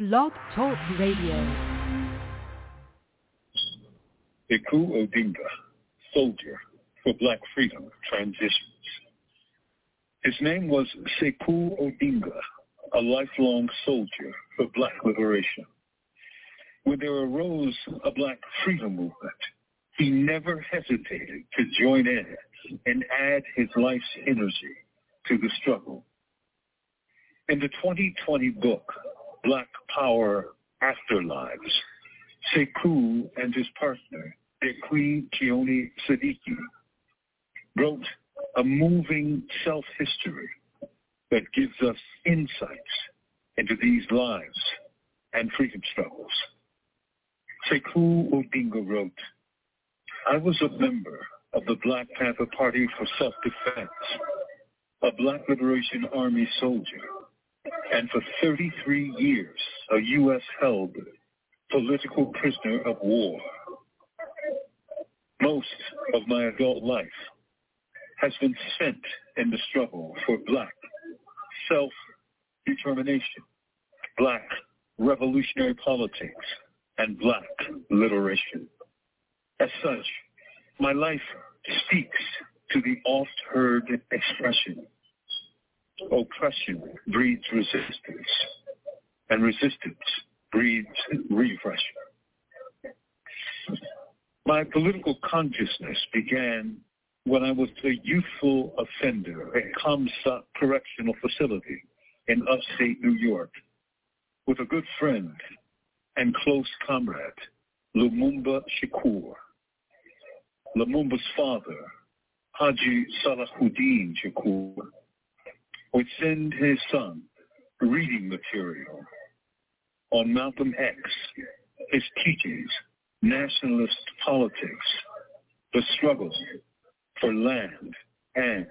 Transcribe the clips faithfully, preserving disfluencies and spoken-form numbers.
Blog Talk Radio. Sekou Odinga, soldier for Black freedom, transitions. His name was Sekou Odinga, a lifelong soldier for Black liberation. When there arose a Black freedom movement, he never hesitated to join in and add his life's energy to the struggle. In the twenty twenty book, Black Power Afterlives, Sekou and his partner, Dekwe Kioni Siddiqui, wrote a moving self-history that gives us insights into these lives and freedom struggles. Sekou Odinga wrote, I was a member of the Black Panther Party for Self-Defense, a Black Liberation Army soldier, and for thirty-three years a U S-held political prisoner of war. Most of my adult life has been spent in the struggle for Black self-determination, Black revolutionary politics, and Black liberation. As such, my life speaks to the oft-heard expression, oppression breeds resistance, and resistance breeds repression. My political consciousness began when I was a youthful offender at Comstock Correctional Facility in upstate New York with a good friend and close comrade, Lumumba Shakur. Lumumba's father, Haji Salahuddin Shakur, would send his son reading material on Malcolm X, his teachings, nationalist politics, the struggle for land and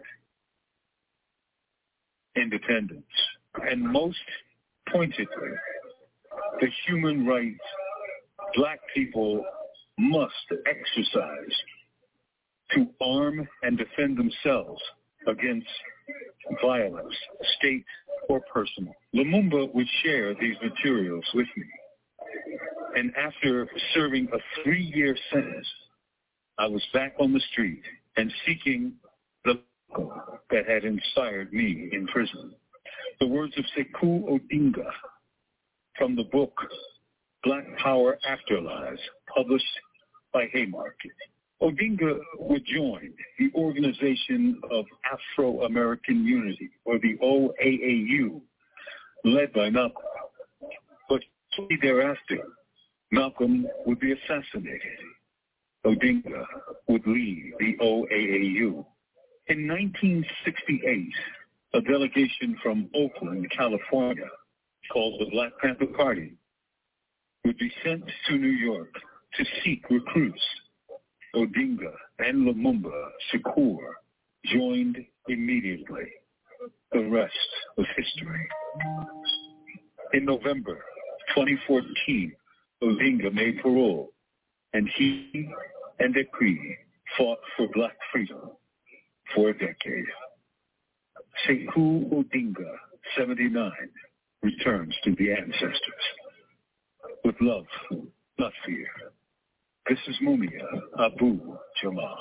independence, and most pointedly, the human rights Black people must exercise to arm and defend themselves against violence, state or personal. Lumumba would share these materials with me. And after serving a three-year sentence, I was back on the street and seeking the that had inspired me in prison. The words of Sekou Odinga from the book Black Power Afterlives, published by Haymarket. Odinga would join the Organization of Afro-American Unity, or the O A A U, led by Malcolm. But shortly thereafter, Malcolm would be assassinated. Odinga would lead the O A A U. In nineteen sixty-eight, a delegation from Oakland, California, called the Black Panther Party, would be sent to New York to seek recruits. Odinga and Lumumba Shakur joined immediately. The rest was history. In November twenty fourteen, Odinga made parole, and he and Dekwe fought for Black freedom for a decade. Sekou Odinga, seventy-nine, returns to the ancestors. With love, not fear. This is Mumia Abu Jamal.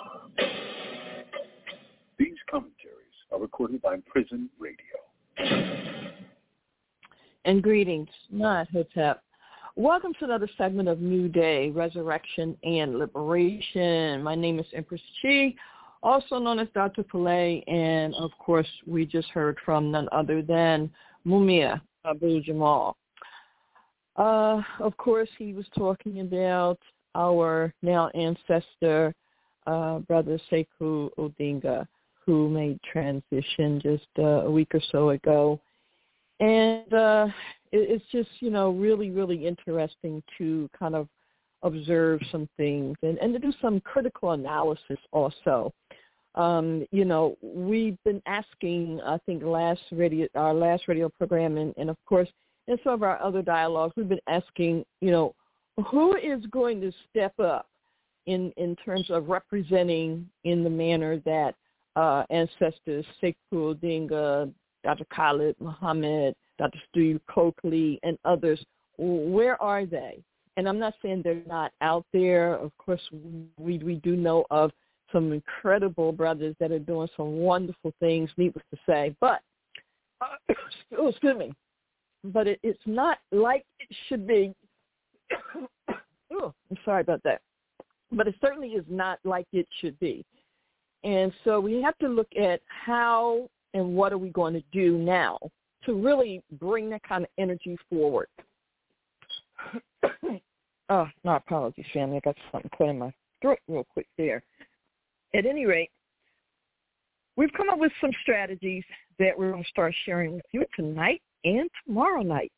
These commentaries are recorded by Prison Radio. And greetings, Not Hotep. Welcome to another segment of New Day, Resurrection and Liberation. My name is Empress Chi, also known as Doctor Pillay, and of course, we just heard from none other than Mumia Abu Jamal. Uh, of course, he was talking about our now ancestor, uh, Brother Sekou Odinga, who made transition just uh, a week or so ago. And uh, it, it's just, you know, really, really interesting to kind of observe some things and, and to do some critical analysis also. Um, you know, we've been asking, I think, last radio, our last radio program, and, and of course, in some of our other dialogues, we've been asking, you know, who is going to step up in, in terms of representing in the manner that uh, ancestors Sekou Odinga, Doctor Khalid Muhammad, Doctor Steve Coakley, and others where are they? And I'm not saying they're not out there. Of course, we we do know of some incredible brothers that are doing some wonderful things, needless to say. But, uh, oh, excuse me, but it, it's not like it should be. Oh, I'm sorry about that. But it certainly is not like it should be. And so we have to look at how and what are we going to do now to really bring that kind of energy forward. Oh, no apologies, family. I got something put in my throat real quick there. At any rate, we've come up with some strategies that we're going to start sharing with you tonight and tomorrow night.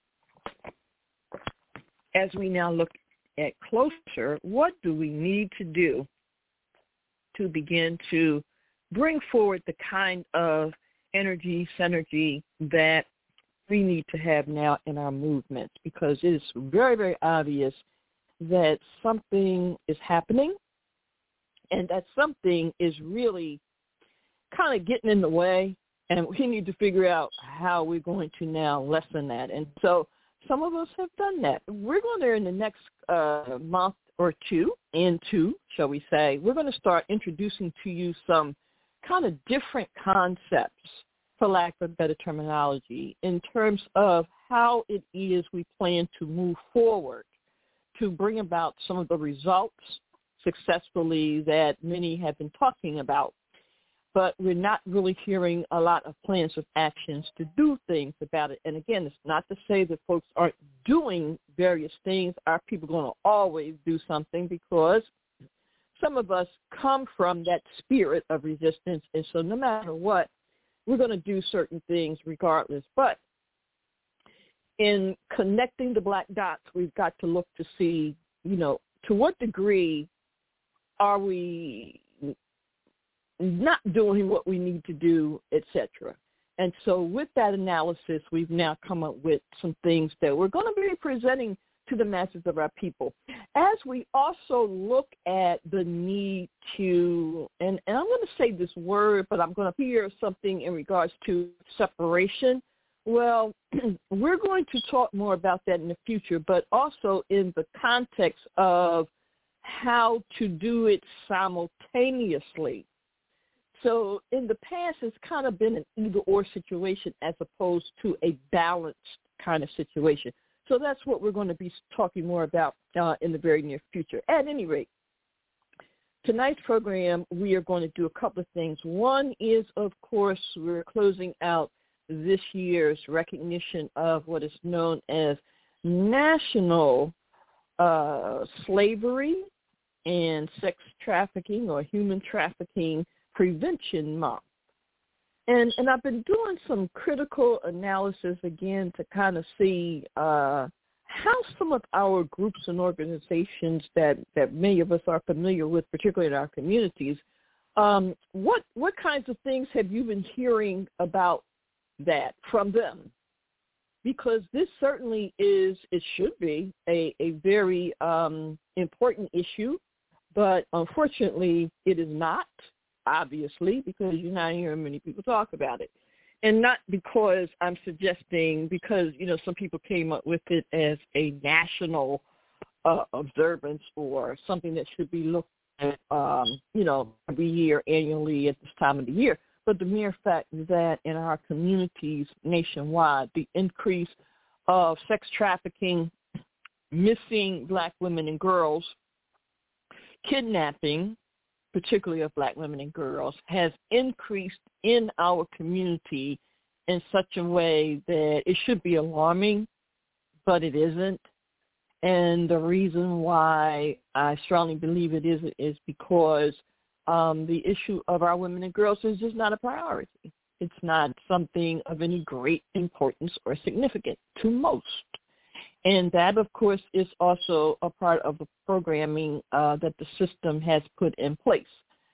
As we now look at closer, what do we need to do to begin to bring forward the kind of energy, synergy that we need to have now in our movement? Because it is very, very obvious that something is happening and that something is really kind of getting in the way, and we need to figure out how we're going to now lessen that. And so some of us have done that. We're going to, in the next uh, month or two, and two, shall we say, we're going to start introducing to you some kind of different concepts, for lack of better terminology, in terms of how it is we plan to move forward to bring about some of the results successfully that many have been talking about. But we're not really hearing a lot of plans of actions to do things about it. And again, it's not to say that folks aren't doing various things. Our people are going to always do something because some of us come from that spirit of resistance. And so no matter what, we're going to do certain things regardless. But in connecting the black dots, we've got to look to see, you know, to what degree are we not doing what we need to do, et cetera. And so with that analysis, we've now come up with some things that we're going to be presenting to the masses of our people. As we also look at the need to, and, and I'm going to say this word, but I'm going to hear something in regards to separation. Well, we're going to talk more about that in the future, but also in the context of how to do it simultaneously. So in the past, it's kind of been an either-or situation as opposed to a balanced kind of situation. So that's what we're going to be talking more about uh, in the very near future. At any rate, tonight's program, we are going to do a couple of things. One is, of course, we're closing out this year's recognition of what is known as National uh, Slavery and Sex Trafficking or Human Trafficking Prevention Month. And and I've been doing some critical analysis again to kind of see uh, how some of our groups and organizations that, that many of us are familiar with, particularly in our communities, um, what what kinds of things have you been hearing about that from them? Because this certainly is, it should be, a, a very um, important issue, but unfortunately it is not. Obviously, because you're not hearing many people talk about it. And not because I'm suggesting, because, you know, some people came up with it as a national uh, observance or something that should be looked at, um, you know, every year, annually at this time of the year. But the mere fact that in our communities nationwide, the increase of sex trafficking, missing black women and girls, kidnapping, particularly of black women and girls, has increased in our community in such a way that it should be alarming, but it isn't. And the reason why I strongly believe it isn't is because um, the issue of our women and girls is just not a priority. It's not something of any great importance or significance to most. And that, of course, is also a part of the programming uh, that the system has put in place.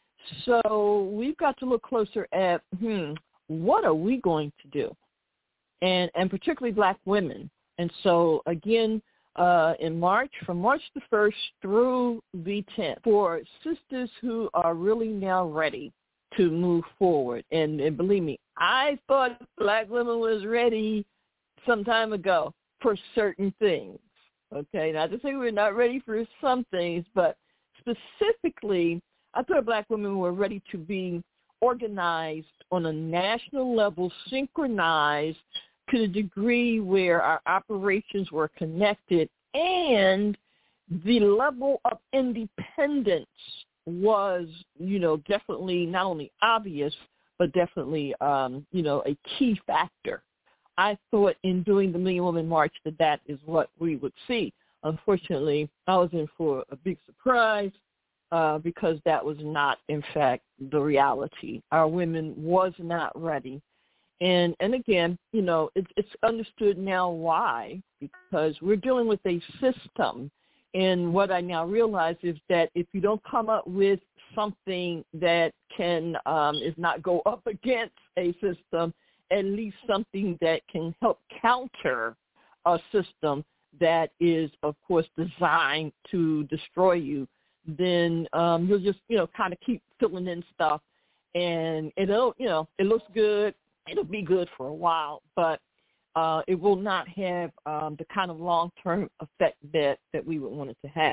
So we've got to look closer at, hmm, what are we going to do? And, and particularly black women. And so, again, uh, in March, from March the first through the tenth, for sisters who are really now ready to move forward. And, and believe me, I thought black women was ready some time ago. for certain things. Okay, not to say we're not ready for some things, but specifically, I thought black women were ready to be organized on a national level, synchronized to the degree where our operations were connected, and the level of independence was, you know, definitely not only obvious, but definitely, um, you know, a key factor. I thought in doing the Million Woman March that that is what we would see. Unfortunately, I was in for a big surprise uh, because that was not, in fact, the reality. Our women was not ready. And and again, you know, it, it's understood now why, because we're dealing with a system. And what I now realize is that if you don't come up with something that can, um, is not go up against a system, at least something that can help counter a system that is, of course, designed to destroy you, then um, you'll just, you know, kind of keep filling in stuff. And it'll, you know, it looks good. It'll be good for a while, but uh, it will not have um, the kind of long-term effect that, that we would want it to have.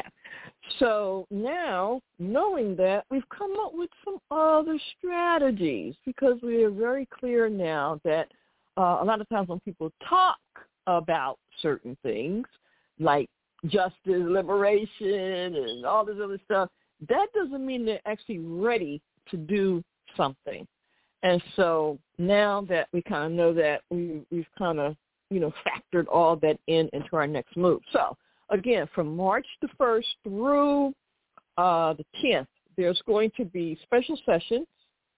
So now, knowing that, we've come up with some other strategies, because we are very clear now that uh, a lot of times when people talk about certain things like justice, liberation, and all this other stuff, that doesn't mean they're actually ready to do something. And so now that we kind of know that, we, we've kind of, you know, factored all that in into our next move. So, again, from March the first through uh, the tenth, there's going to be special sessions.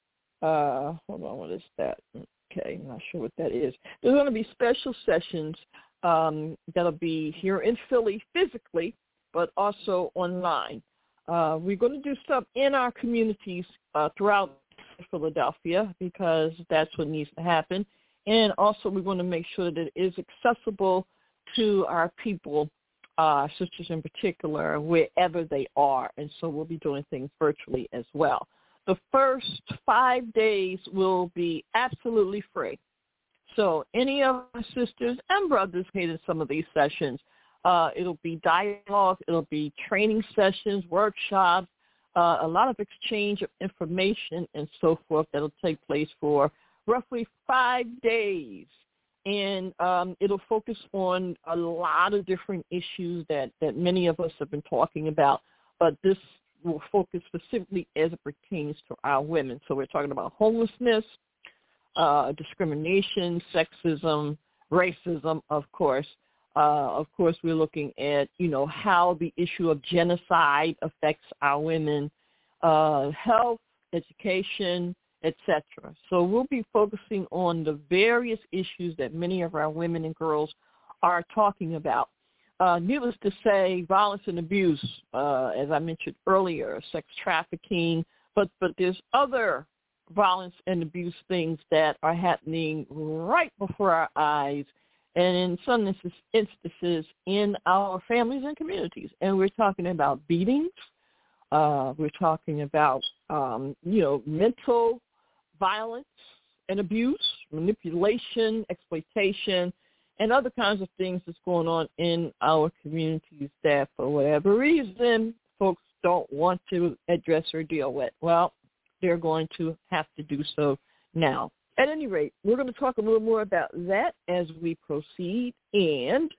Uh, hold on, what is that? Okay, I'm not sure what that is. There's going to be special sessions um, that'll be here in Philly physically, but also online. Uh, we're going to do stuff in our communities uh, throughout Philadelphia, because that's what needs to happen. And also we're going to make sure that it is accessible to our people, uh, sisters in particular, wherever they are. And so we'll be doing things virtually as well. The first five days will be absolutely free. So any of our sisters and brothers hated some of these sessions. Uh, it'll be dialogue. It'll be training sessions, workshops, Uh, a lot of exchange of information and so forth that'll take place for roughly five days. And um, it'll focus on a lot of different issues that, that many of us have been talking about, but this will focus specifically as it pertains to our women. So we're talking about homelessness, uh, discrimination, sexism, racism, of course. Uh, of course, we're looking at, you know, how the issue of genocide affects our women, uh, health, education, et cetera. So we'll be focusing on the various issues that many of our women and girls are talking about. Uh, needless to say, violence and abuse, uh, as I mentioned earlier, sex trafficking, but, but there's other violence and abuse things that are happening right before our eyes, and in some instances in our families and communities. And we're talking about beatings. Uh, we're talking about, um, you know, mental violence and abuse, manipulation, exploitation, and other kinds of things that's going on in our communities that, for whatever reason, folks don't want to address or deal with. Well, they're going to have to do so now. At any rate, we're going to talk a little more about that as we proceed. And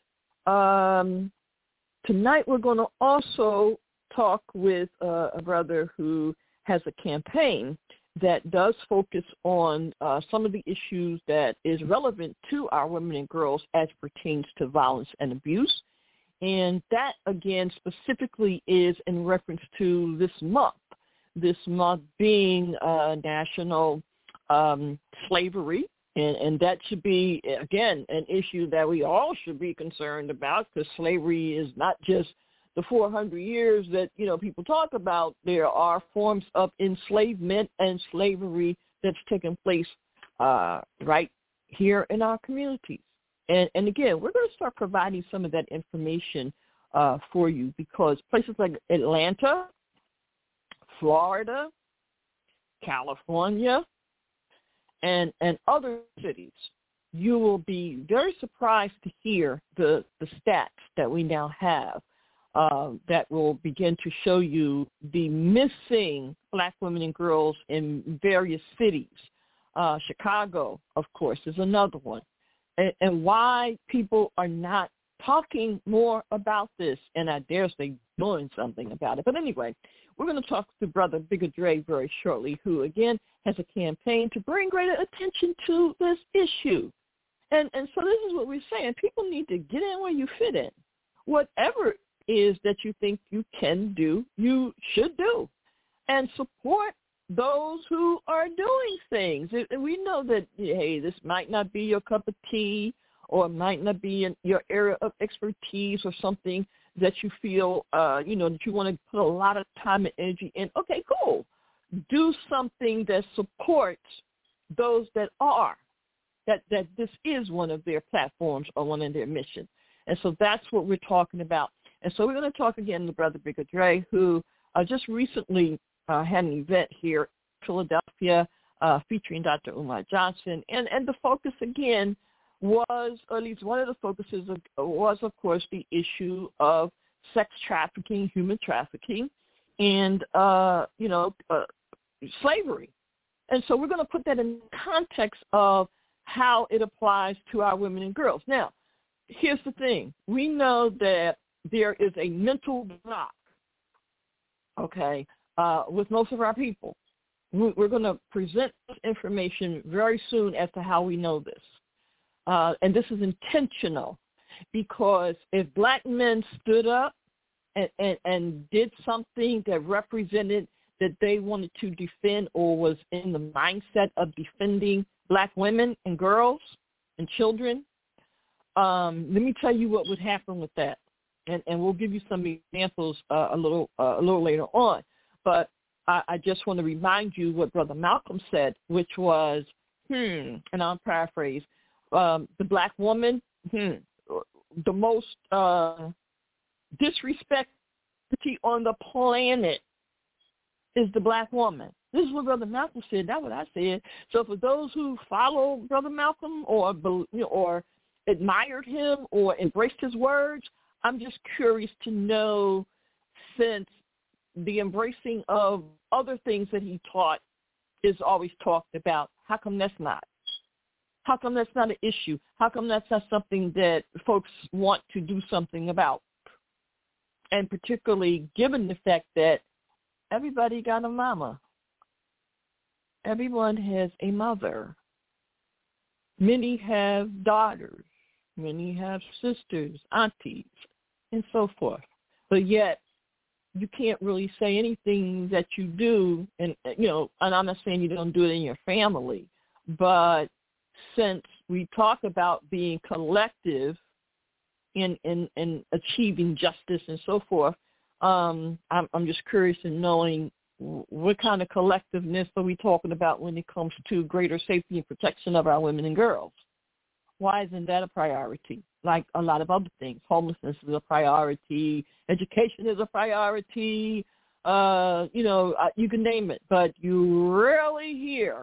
um, tonight we're going to also talk with uh, a brother who has a campaign that does focus on uh, some of the issues that is relevant to our women and girls as pertains to violence and abuse. And that, again, specifically is in reference to this month, this month being uh, National Um, slavery, and, and that should be, again, an issue that we all should be concerned about, because slavery is not just the four hundred years that, you know, people talk about. There are forms of enslavement and slavery that's taken place uh, right here in our communities. And, and again, we're going to start providing some of that information uh, for you, because places like Atlanta, Florida, California, and and other cities you will be very surprised to hear the, the stats that we now have uh, that will begin to show you the missing black women and girls in various cities. Uh, Chicago, of course, is another one. And, and why people are not talking more about this, and I dare say doing something about it. But anyway, we're going to talk to Brother Bigger Dre very shortly, who, again, has a campaign to bring greater attention to this issue. And and so this is what we're saying. People need to get in where you fit in. Whatever it is that you think you can do, you should do. And support those who are doing things. And we know that, hey, this might not be your cup of tea, or it might not be in your area of expertise, or something that you feel, uh, you know, that you want to put a lot of time and energy in. Okay, cool. Do something that supports those that are, that, that this is one of their platforms or one of their missions. And so that's what we're talking about. And so we're going to talk again to Brother Bigger Dre, who uh, just recently uh, had an event here in Philadelphia uh, featuring Doctor Umar Johnson. And, and the focus, again, was, or at least one of the focuses of, was, of course, the issue of sex trafficking, human trafficking, and, uh, you know, uh, slavery. And so we're going to put that in context of how it applies to our women and girls. Now, here's the thing. We know that there is a mental block, okay, uh, with most of our people. We're going to present this information very soon as to how we know this. Uh, and this is intentional, because if black men stood up and, and, and did something that represented that they wanted to defend, or was in the mindset of defending black women and girls and children, um, let me tell you what would happen with that. And, and we'll give you some examples uh, a little uh, a little later on. But I, I just want to remind you what Brother Malcolm said, which was, hmm, and I'll paraphrase, Um, the black woman, hmm, the most uh, disrespected on the planet is the black woman. This is what Brother Malcolm said. That's what I said. So for those who follow Brother Malcolm, or you know, or admired him or embraced his words, I'm just curious to know, since the embracing of other things that he taught is always talked about, how come that's not? How come that's not an issue? How come that's not something that folks want to do something about? And particularly given the fact that everybody got a mama. Everyone has a mother. Many have daughters. Many have sisters, aunties, and so forth. But yet, you can't really say anything that you do, and you know, and I'm not saying you don't do it in your family, but since we talk about being collective in, in, in achieving justice and so forth, um, I'm, I'm just curious in knowing what kind of collectiveness are we talking about when it comes to greater safety and protection of our women and girls? Why isn't that a priority? Like a lot of other things. Homelessness is a priority. Education is a priority. Uh, you know, you can name it. But you rarely hear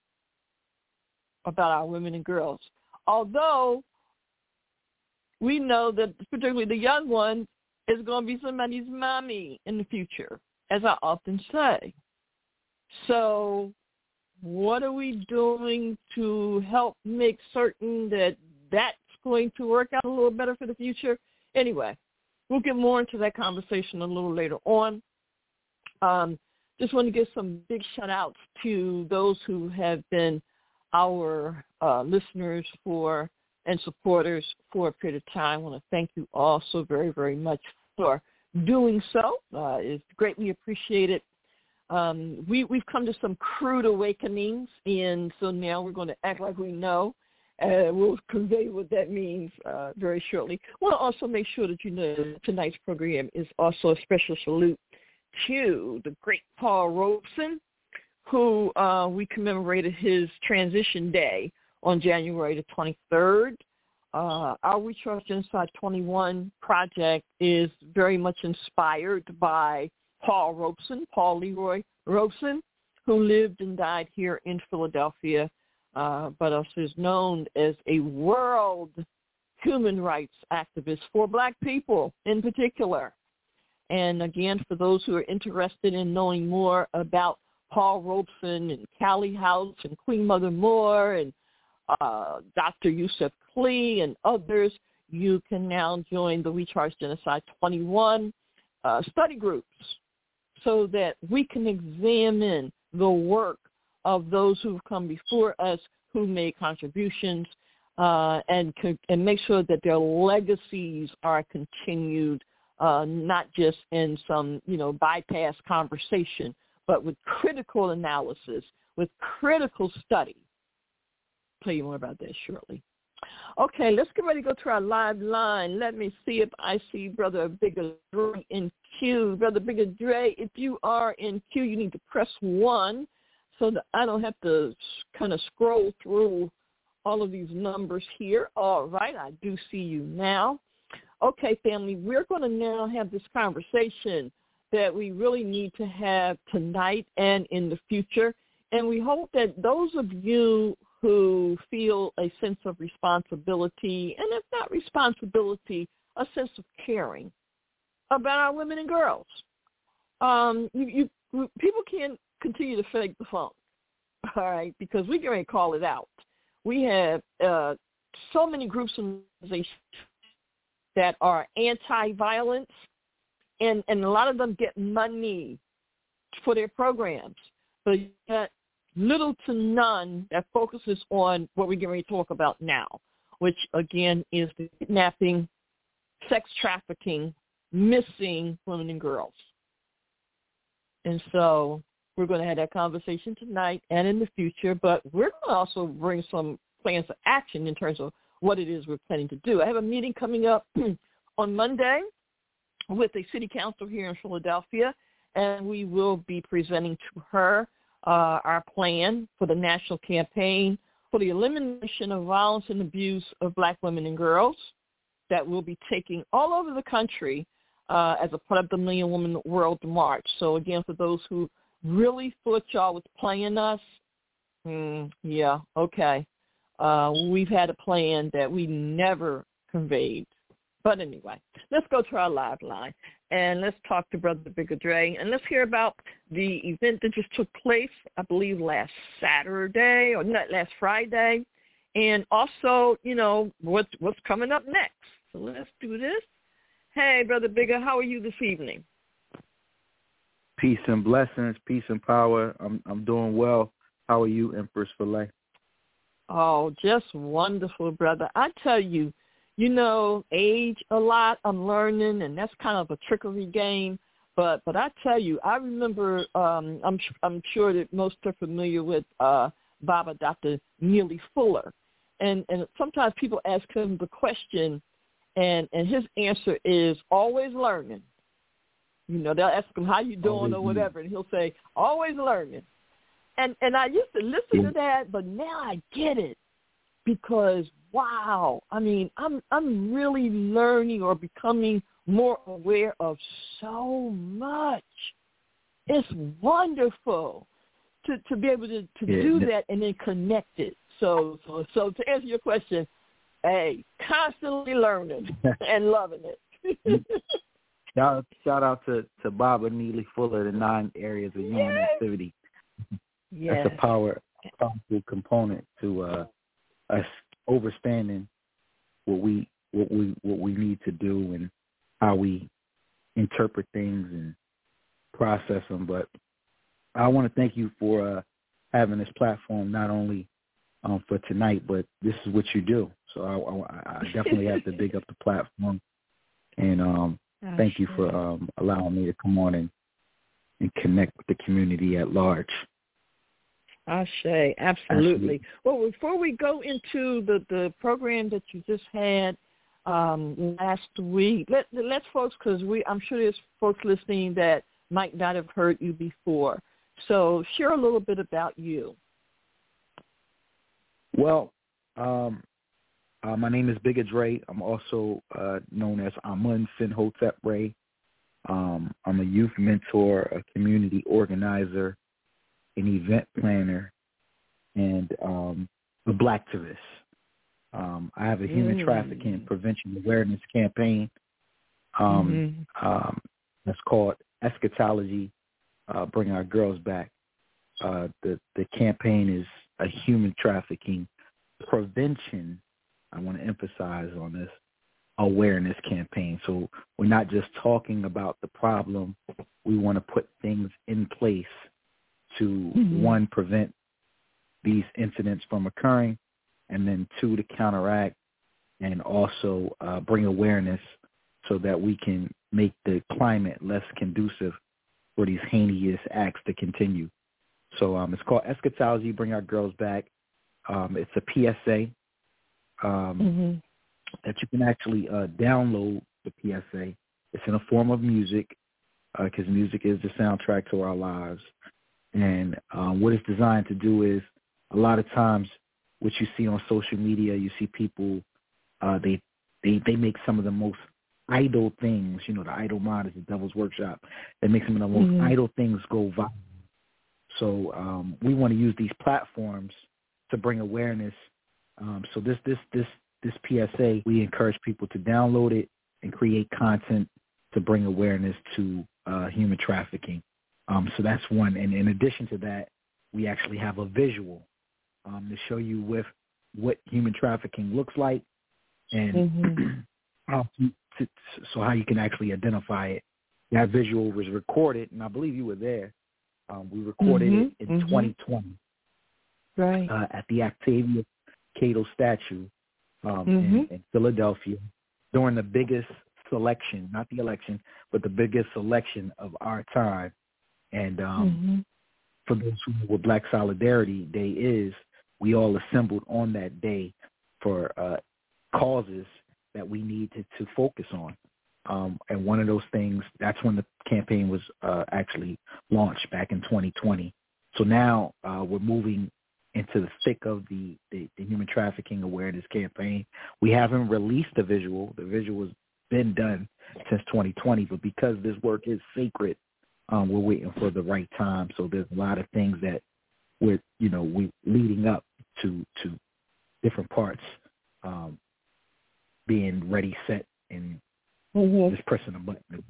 about our women and girls. Although we know that particularly the young one is going to be somebody's mommy in the future, as I often say. So what are we doing to help make certain that that's going to work out a little better for the future? Anyway, we'll get more into that conversation a little later on. Um, just want to give some big shout-outs to those who have been our uh, listeners for and supporters for a period of time. I want to thank you all so very, very much for doing so. Uh, it's greatly appreciated. Um, we, we've come to some crude awakenings, and so now we're going to act like we know. Uh, we'll convey what that means uh, very shortly. I want to also make sure that you know tonight's program is also a special salute to the great Paul Robeson, who uh, we commemorated his transition day on January the twenty-third. Uh, our We Trust Genocide twenty-one project is very much inspired by Paul Robeson, Paul Leroy Robeson, who lived and died here in Philadelphia uh, but also is known as a world human rights activist for Black people in particular. And again, for those who are interested in knowing more about Paul Robeson and Callie House and Queen Mother Moore and uh, Doctor Yusuf Klee and others, you can now join the We Charge Genocide twenty-one uh, study groups so that we can examine the work of those who've come before us who made contributions uh, and, and make sure that their legacies are continued, uh, not just in some, you know, bypass conversation, but with critical analysis, with critical study. I'll tell you more about that shortly. Okay, let's get ready to go to our live line. Let me see if I see Brother Bigger Dre in queue. Brother Bigger Dre, if you are in queue, you need to press one so that I don't have to kind of scroll through all of these numbers here. All right, I do see you now. Okay, family, we're going to now have this conversation that we really need to have tonight and in the future. And we hope that those of you who feel a sense of responsibility, and if not responsibility, a sense of caring about our women and girls. Um, you, you, people can't continue to fake the funk, all right, because we can call it out. We have uh, so many groups and organizations that are anti-violence, and, and a lot of them get money for their programs, but yet little to none that focuses on what we're going to talk about now, which, again, is the kidnapping, sex trafficking, missing women and girls. And so we're going to have that conversation tonight and in the future, but we're going to also bring some plans of action in terms of what it is we're planning to do. I have a meeting coming up on Monday with a city council here in Philadelphia, and we will be presenting to her Uh, our plan for the national campaign for the elimination of violence and abuse of Black women and girls that will be taking all over the country uh, as a part of the Million Woman World March. So, again, for those who really thought y'all was playing us, mm, yeah, okay. Uh, we've had a plan that we never conveyed. But anyway, let's go to our live line, and let's talk to Brother Bigger Dre, and let's hear about the event that just took place, I believe, last Saturday, or not last Friday, and also, you know, what's, what's coming up next. So let's do this. Hey, Brother Bigger, how are you this evening? Peace and blessings, peace and power. I'm I'm doing well. How are you, Empress Filet? Oh, just wonderful, brother. I tell you, you know, age a lot, I'm learning, and that's kind of a trickery game. But but I tell you, I remember, um, I'm I'm sure that most are familiar with uh, Baba, Doctor Neely Fuller. And, and sometimes people ask him the question, and, and his answer is always learning. You know, they'll ask him, how you doing, always or whatever, and he'll say, always learning. And and I used to listen to that, but now I get it. Because, wow, I mean, I'm I'm really learning or becoming more aware of so much. It's wonderful to, to be able to, to yeah. do that and then connect it. So, so so to answer your question, hey, constantly learning and loving it. shout, shout out to, to Baba Neely Fuller, the nine areas of human yes. activity. Yes. That's a power, powerful component to uh, us understanding what we what we what we need to do and how we interpret things and process them. But I want to thank you for uh, having this platform, not only um, for tonight, but this is what you do. So I, I, I definitely have to big up the platform, and um, oh, thank you for um, allowing me to come on and, and connect with the community at large. Ashe, absolutely. absolutely. Well, before we go into the, the program that you just had um, last week, let, let's folks, because we I'm sure there's folks listening that might not have heard you before. So share a little bit about you. Well, um, uh, my name is Bigger Dre. I'm also uh, known as Amun Finhotep Ray. Um, I'm a youth mentor, a community organizer, an event planner, and um, a Blacktivist. Um, I have a human mm. trafficking prevention awareness campaign. Um, mm-hmm. um, that's called Eschatology, uh, Bring Our Girls Back. Uh, the, the campaign is a human trafficking prevention, I want to emphasize on this, awareness campaign. So we're not just talking about the problem. We want to put things in place to, mm-hmm. one, prevent these incidents from occurring, and then two, to counteract and also uh, bring awareness so that we can make the climate less conducive for these heinous acts to continue. So um, it's called Eschatology, Bring Our Girls Back. Um, it's a P S A um, mm-hmm. that you can actually uh, download the P S A. It's in a form of music because uh, music is the soundtrack to our lives. And um, what it's designed to do is a lot of times what you see on social media, you see people, uh, they, they they make some of the most idle things. You know, the idle mind is the devil's workshop. They make some of the most mm-hmm. idle things go viral. So um, we want to use these platforms to bring awareness. Um, so this this this this P S A, we encourage people to download it and create content to bring awareness to uh, human trafficking. Um, so that's one. And in addition to that, we actually have a visual um, to show you with what human trafficking looks like and mm-hmm. how to, to, so how you can actually identify it. That visual was recorded, and I believe you were there. Um, we recorded mm-hmm. it in mm-hmm. twenty twenty, right, uh, at the Octavia Cato statue um, mm-hmm. in, in Philadelphia during the biggest selection, not the election, but the biggest selection of our time. And um, mm-hmm. for those who know what Black Solidarity Day is, we all assembled on that day for uh, causes that we needed to focus on. Um, and one of those things, that's when the campaign was uh, actually launched back in twenty twenty. So now uh, we're moving into the thick of the, the, the human trafficking awareness campaign. We haven't released the visual. The visual has been done since twenty twenty, but because this work is sacred, um, we're waiting for the right time. So there's a lot of things that we're, you know, we leading up to to different parts um, being ready, set, and mm-hmm. just pressing a button.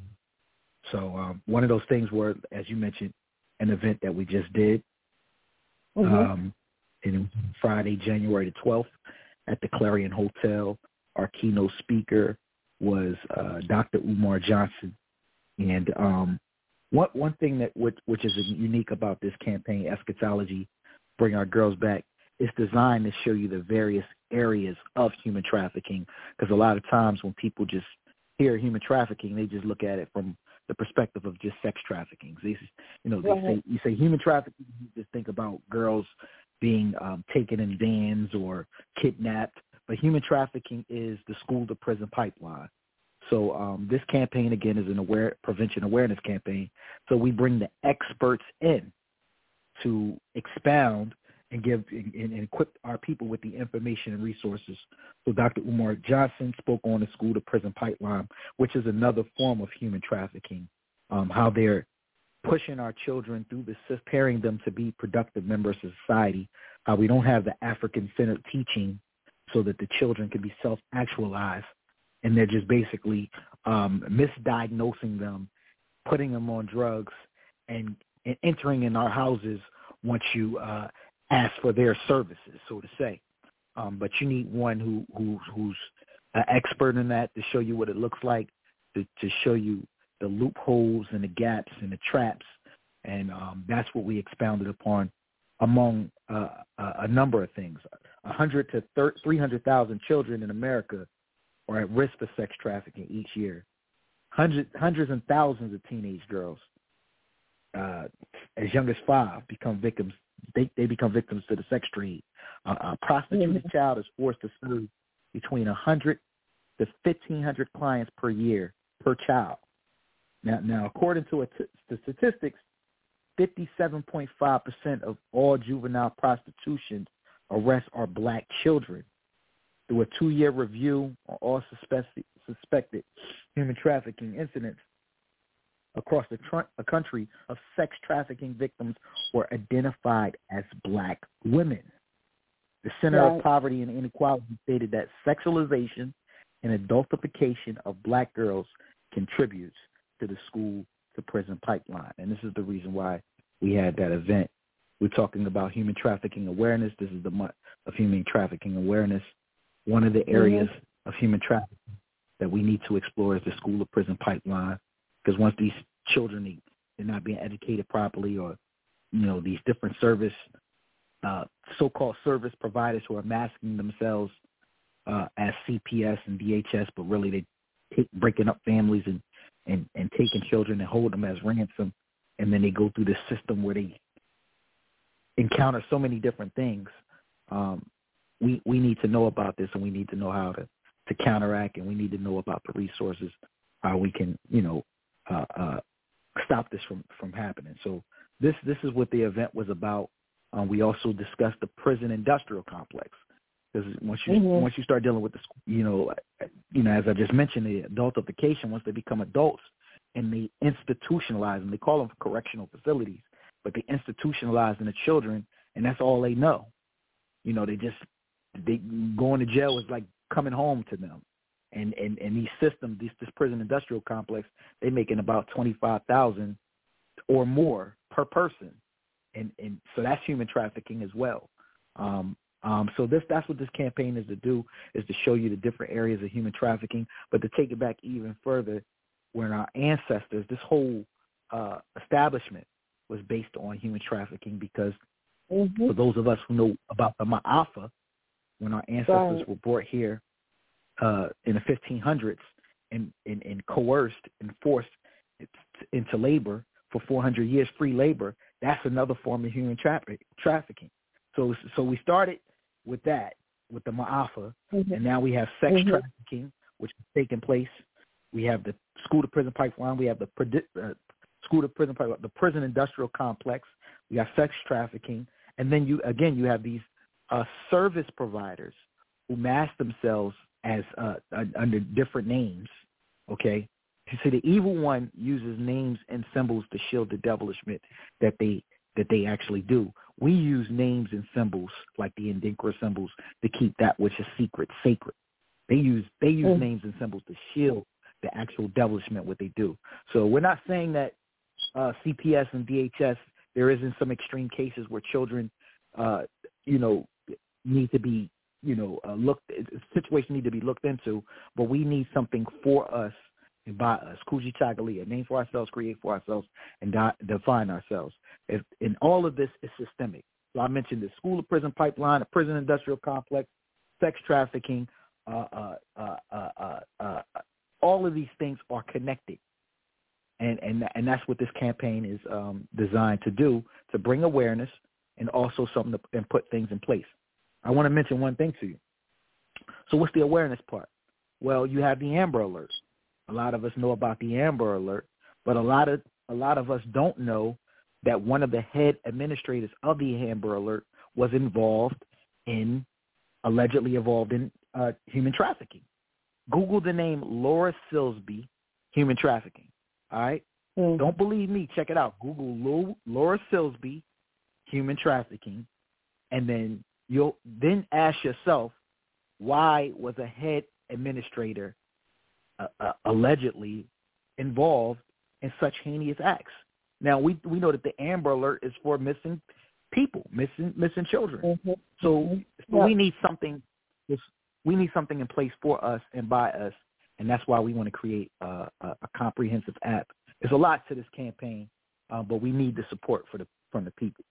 So um, one of those things were, as you mentioned, an event that we just did. Mm-hmm. Um, and it was Friday, January the twelfth at the Clarion Hotel. Our keynote speaker was uh, Doctor Umar Johnson. And um, what, one thing that which, which is unique about this campaign, Eschatology, Bring Our Girls Back, it's designed to show you the various areas of human trafficking, because a lot of times when people just hear human trafficking, they just look at it from the perspective of just sex trafficking. They, you know, they right. say you say human trafficking, you just think about girls being um, taken in vans or kidnapped, but human trafficking is the school to prison pipeline. So um, this campaign, again, is an aware prevention awareness campaign. So we bring the experts in to expound and give and, and equip our people with the information and resources. So Doctor Umar Johnson spoke on the school to prison pipeline, which is another form of human trafficking, um, how they're pushing our children through the system, preparing them to be productive members of society, how we don't have the African-centered teaching so that the children can be self-actualized, and they're just basically um, misdiagnosing them, putting them on drugs, and, and entering in our houses once you uh, ask for their services, so to say. Um, but you need one who, who who's an expert in that to show you what it looks like, to, to show you the loopholes and the gaps and the traps, and um, that's what we expounded upon among uh, a, a number of things. one hundred to three hundred thousand children in America are at risk for sex trafficking each year. Hundreds, hundreds and thousands of teenage girls, uh, as young as five, become victims. They, they become victims to the sex trade. Uh, a prostituted mm-hmm. child is forced to serve between one hundred to fifteen hundred clients per year per child. Now, now according to a t- the statistics, fifty-seven point five percent of all juvenile prostitution arrests are black children. Through a two-year review on all suspected, suspected human trafficking incidents across the tr- a country of sex trafficking victims were identified as black women. The Center right. of Poverty and Inequality stated that sexualization and adultification of black girls contributes to the school-to-prison pipeline. And this is the reason why we had that event. We're talking about human trafficking awareness. This is the month of human trafficking awareness. One of the areas mm-hmm. of human trafficking that we need to explore is the school-to-prison pipeline, because once these children, they, they're not being educated properly, or, you know, these different service Uh, so-called service providers who are masking themselves uh, as C P S and D H S, but really they take, breaking up families and, and, and taking children and hold them as ransom, and then they go through this system where they encounter so many different things. Um, we we need to know about this, and we need to know how to, to counteract, and we need to know about the resources, how we can, you know, uh, uh, stop this from, from happening. So this this is what the event was about. Um, we also discussed the prison industrial complex, because once you mm-hmm. once you start dealing with the, you know, you know, as I just mentioned, the adultification, once they become adults and they institutionalize them, they call them correctional facilities, but they institutionalize the children, and that's all they know. You know, they just they going to jail is like coming home to them, and and and these systems, this this prison industrial complex, they making about twenty five thousand or more per person. And, and so that's human trafficking as well. Um, um, so this that's what this campaign is to do, is to show you the different areas of human trafficking, but to take it back even further, when our ancestors, this whole uh, establishment was based on human trafficking, because mm-hmm. for those of us who know about the Ma'afa, when our ancestors right. were brought here uh, in the fifteen hundreds and, and, and coerced and forced into labor for four hundred years, free labor, that's another form of human tra- trafficking. So so we started with that, with the Ma'afa, mm-hmm. and now we have sex mm-hmm. trafficking, which is taking place. We have the school-to-prison pipeline. We have the uh, school-to-prison pipeline, the prison industrial complex. We have sex trafficking. And then, you again, you have these uh, service providers who mask themselves as uh, uh, under different names, okay? You see, the evil one uses names and symbols to shield the devilishment that they that they actually do. We use names and symbols like the Ndinkra symbols to keep that which is secret sacred. They use they use mm. names and symbols to shield the actual devilishment, what they do. So we're not saying that uh, C P S and D H S, there isn't some extreme cases where children, uh, you know, need to be, you know, uh, looked, situations need to be looked into, but we need something for us and by us. Kuji Chagalia, name for ourselves, create for ourselves, and di- define ourselves. If, and all of this is systemic. So I mentioned the school-to-prison pipeline, the prison industrial complex, sex trafficking, uh, uh, uh, uh, uh, uh, all of these things are connected. And, and and that's what this campaign is um, designed to do, to bring awareness and also something to and put things in place. I want to mention one thing to you. So what's the awareness part? Well, you have the Amber Alert. A lot of us know about the Amber Alert, but a lot of a lot of us don't know that one of the head administrators of the Amber Alert was involved in, allegedly involved in uh, human trafficking. Google the name Laura Silsby, human trafficking. All right? Mm. Don't believe me. Check it out. Google Laura Silsby, human trafficking, and then you'll then ask yourself, why was a head administrator uh, uh, allegedly involved in such heinous acts? Now, we we know that the Amber Alert is for missing people, missing missing children. Mm-hmm. So, mm-hmm. so yeah. we need something. We need something in place for us and by us, and that's why we want to create a, a, a comprehensive app. There's a lot to this campaign, uh, but we need the support for the from the people.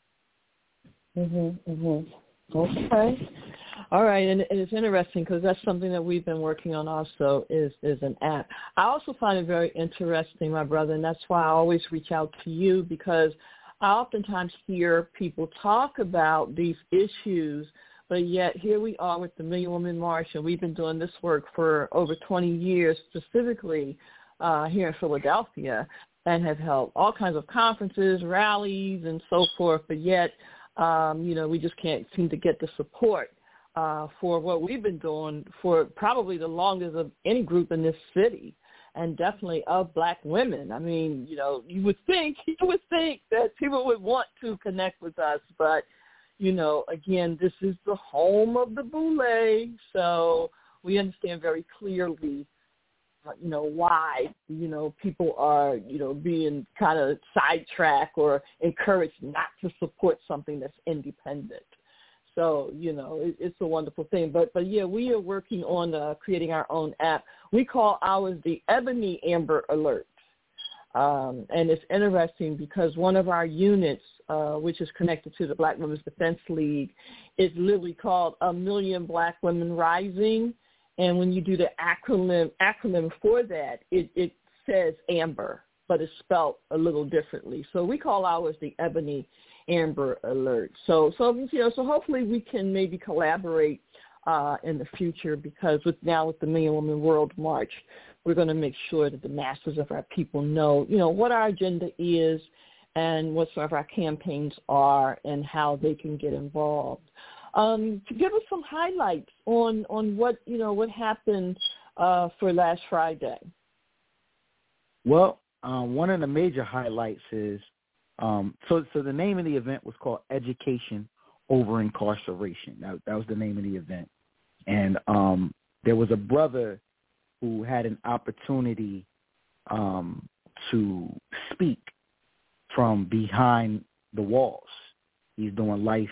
Mhm. Mhm. Okay. All right, and, and it's interesting because that's something that we've been working on also is is an app. I also find it very interesting, my brother, and that's why I always reach out to you, because I oftentimes hear people talk about these issues, but yet here we are with the Million Woman March, and we've been doing this work for over twenty years, specifically uh, here in Philadelphia, and have held all kinds of conferences, rallies, and so forth, but yet, um, you know, we just can't seem to get the support uh, for what we've been doing for probably the longest of any group in this city, and definitely of Black women. I mean, you know, you would think, you would think that people would want to connect with us, but you know, again, this is the home of the Boule, so we understand very clearly, uh, you know, why, you know, people are, you know, being kind of sidetracked or encouraged not to support something that's independent. So, you know, it, it's a wonderful thing. But, but yeah, we are working on uh, creating our own app. We call ours the Ebony Amber Alert. Um, and it's interesting because one of our units, uh, which is connected to the Black Women's Defense League, is literally called A Million Black Women Rising. And when you do the acronym acronym for that, it, it says Amber, but it's spelled a little differently. So we call ours the Ebony Amber Alert. So, so you know, so hopefully we can maybe collaborate uh, in the future, because with now with the Million Women World March, we're going to make sure that the masses of our people know, you know, what our agenda is and what sort of our campaigns are and how they can get involved. Um, to give us some highlights on, on what, you know, what happened uh, for last Friday. Well, uh, one of the major highlights is, um, so so the name of the event was called Education Over Incarceration. That, that was the name of the event. And um, there was a brother who had an opportunity um, to speak from behind the walls. He's doing life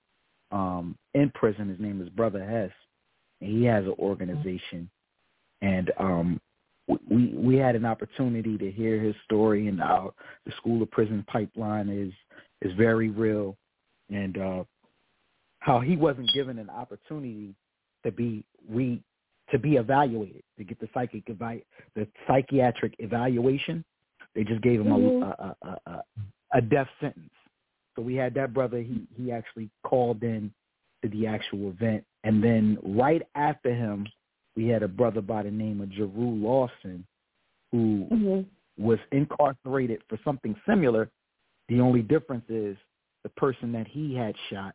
um, in prison. His name is Brother Hess, and he has an organization. And um, we we had an opportunity to hear his story, and our the School of Prison pipeline is is very real, and uh, how he wasn't given an opportunity to be re to be evaluated, to get the psychic evi- the psychiatric evaluation. They just gave him mm-hmm. a, a, a, a a death sentence. So we had that brother. He he actually called in to the actual event, and then right after him, we had a brother by the name of Jeru Lawson, who mm-hmm. was incarcerated for something similar. The only difference is the person that he had shot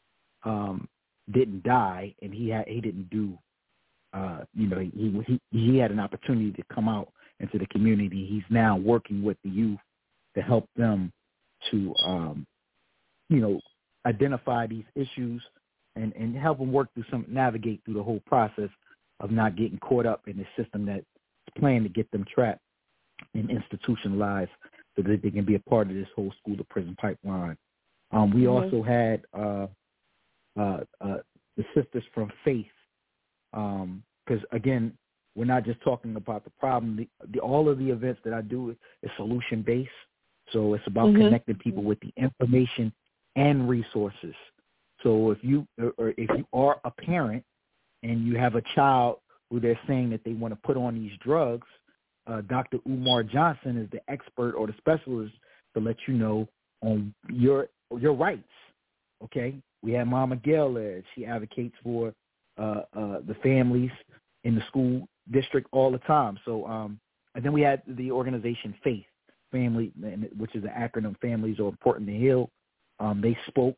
um, didn't die, and he had he didn't do. Uh, you know, he he he had an opportunity to come out into the community. He's now working with the youth to help them to, um, you know, identify these issues and, and help them work through some, navigate through the whole process of not getting caught up in the system that's playing to get them trapped and institutionalized so that they can be a part of this whole school to prison pipeline. Um, we mm-hmm. also had uh, uh, uh, the Sisters from Faith, because, um, again, we're not just talking about the problem. The, the, all of the events that I do is solution-based, so it's about mm-hmm. connecting people with the information and resources. So if you or if you are a parent and you have a child who they're saying that they want to put on these drugs, uh, Doctor Umar Johnson is the expert or the specialist to let you know on your your rights. Okay, we have Mama Gail there. She advocates for uh, uh, the families in the school district all the time. So, um, and then we had the organization Faith Family, which is an acronym. Families Are Important to Heal. Um, they spoke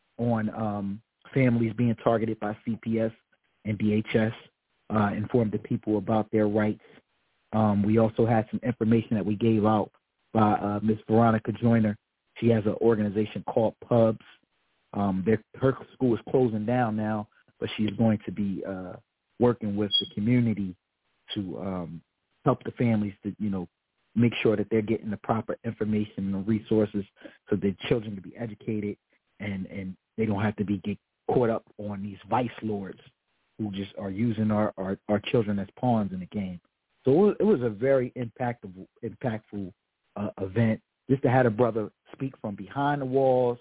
on um, families being targeted by C P S and D H S, uh, informed the people about their rights. Um, we also had some information that we gave out by uh, Miss Veronica Joyner. She has an organization called Pubs. Um, her school is closing down now, but she's going to be uh, working with the community to um, help the families to, you know, make sure that they're getting the proper information and resources so that children can be educated and, and they don't have to be get caught up on these vice lords who just are using our, our, our children as pawns in the game. So it was, it was a very impactful, impactful uh, event just to have a brother speak from behind the walls,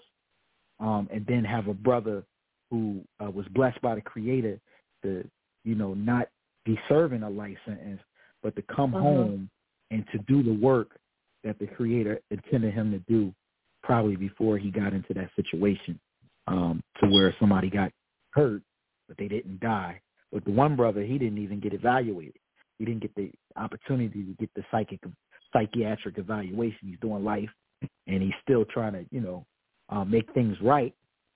um, and then have a brother who uh, was blessed by the Creator to, you know, not be serving a life sentence, but to come uh-huh. home and to do the work that the Creator intended him to do probably before he got into that situation, um, to where somebody got hurt, but they didn't die. But the one brother, he didn't even get evaluated. He didn't get the opportunity to get the psychic, psychiatric evaluation. He's doing life, and he's still trying to, you know, uh, make things right.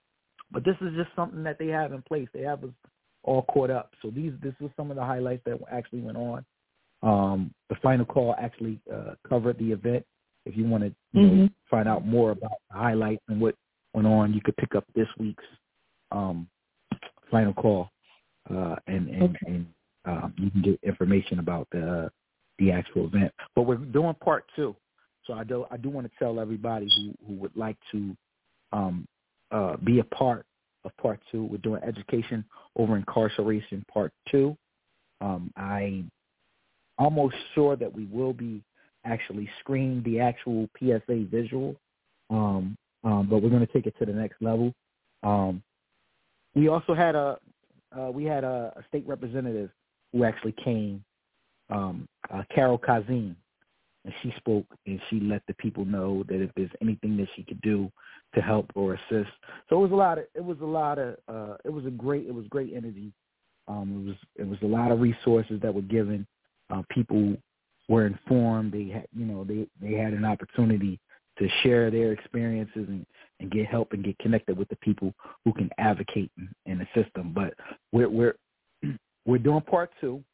But this is just something that they have in place. They have us all caught up. So these, this was some of the highlights that actually went on. Um, the Final Call actually uh, covered the event. If you want to you mm-hmm. know, find out more about the highlights and what went on, you could pick up this week's um, final call, uh, and and, okay. and um, you can get information about the the actual event. But we're doing part two, so I do I do want to tell everybody who, who would like to um, uh, be a part of part two. We're doing education over incarceration part two. Um, I'm almost sure that we will be actually screening the actual P S A visual, um, um, but we're going to take it to the next level. Um, we also had a uh, we had a, a state representative who actually came, um, uh, Carol Kazim, and she spoke and she let the people know that if there's anything that she could do to help or assist. So it was a lot of it was a lot of uh, it was a great it was great energy. Um, it was it was a lot of resources that were given. Uh, people were informed. They had you know they, they had an opportunity to share their experiences and, and get help and get connected with the people who can advocate and, and assist them. But we're we're we're doing part two.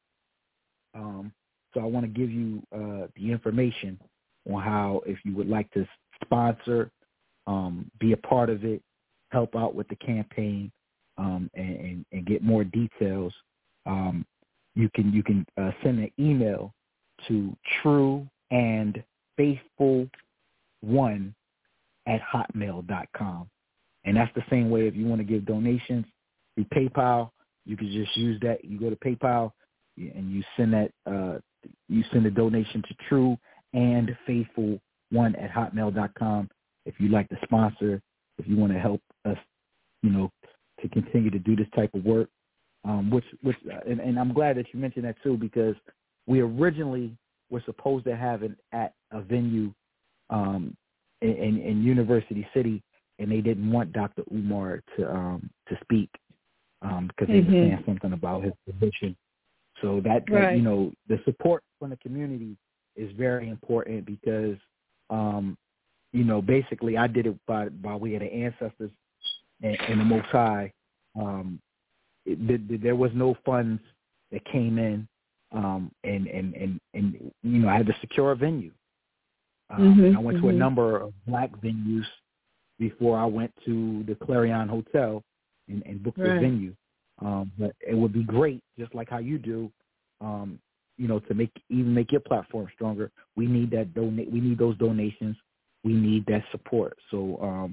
Um, so I want to give you uh, the information on how, if you would like to sponsor, um, be a part of it, help out with the campaign, um, and, and, and get more details. Um, you can you can uh, send an email to true and faithful one at hotmail dot com, and that's the same way if you want to give donations through PayPal. You can just use that. You go to PayPal and you send that. Uh, you send a donation to true and faithful one at hotmail dot com. If you'd like to sponsor, if you want to help us, you know, to continue to do this type of work, um, which which and, and I'm glad that you mentioned that too, because we originally were supposed to have it at a venue um, in, in, in University City, and they didn't want Doctor Umar to um, to speak um, because they mm-hmm. were saying something about his position. So that, right. that, you know, the support from the community is very important because, um, you know, basically I did it by, by way of the ancestors and, and the Most High. Um, it, it, there was no funds that came in, um, and, and, and, and, you know, I had to secure a venue. Um, mm-hmm. I went mm-hmm. to a number of black venues before I went to the Clarion Hotel and, and booked right. the venue. Um, but it would be great, just like how you do, um, you know, to make even make your platform stronger. We need that donate. We need those donations. We need that support. So, um,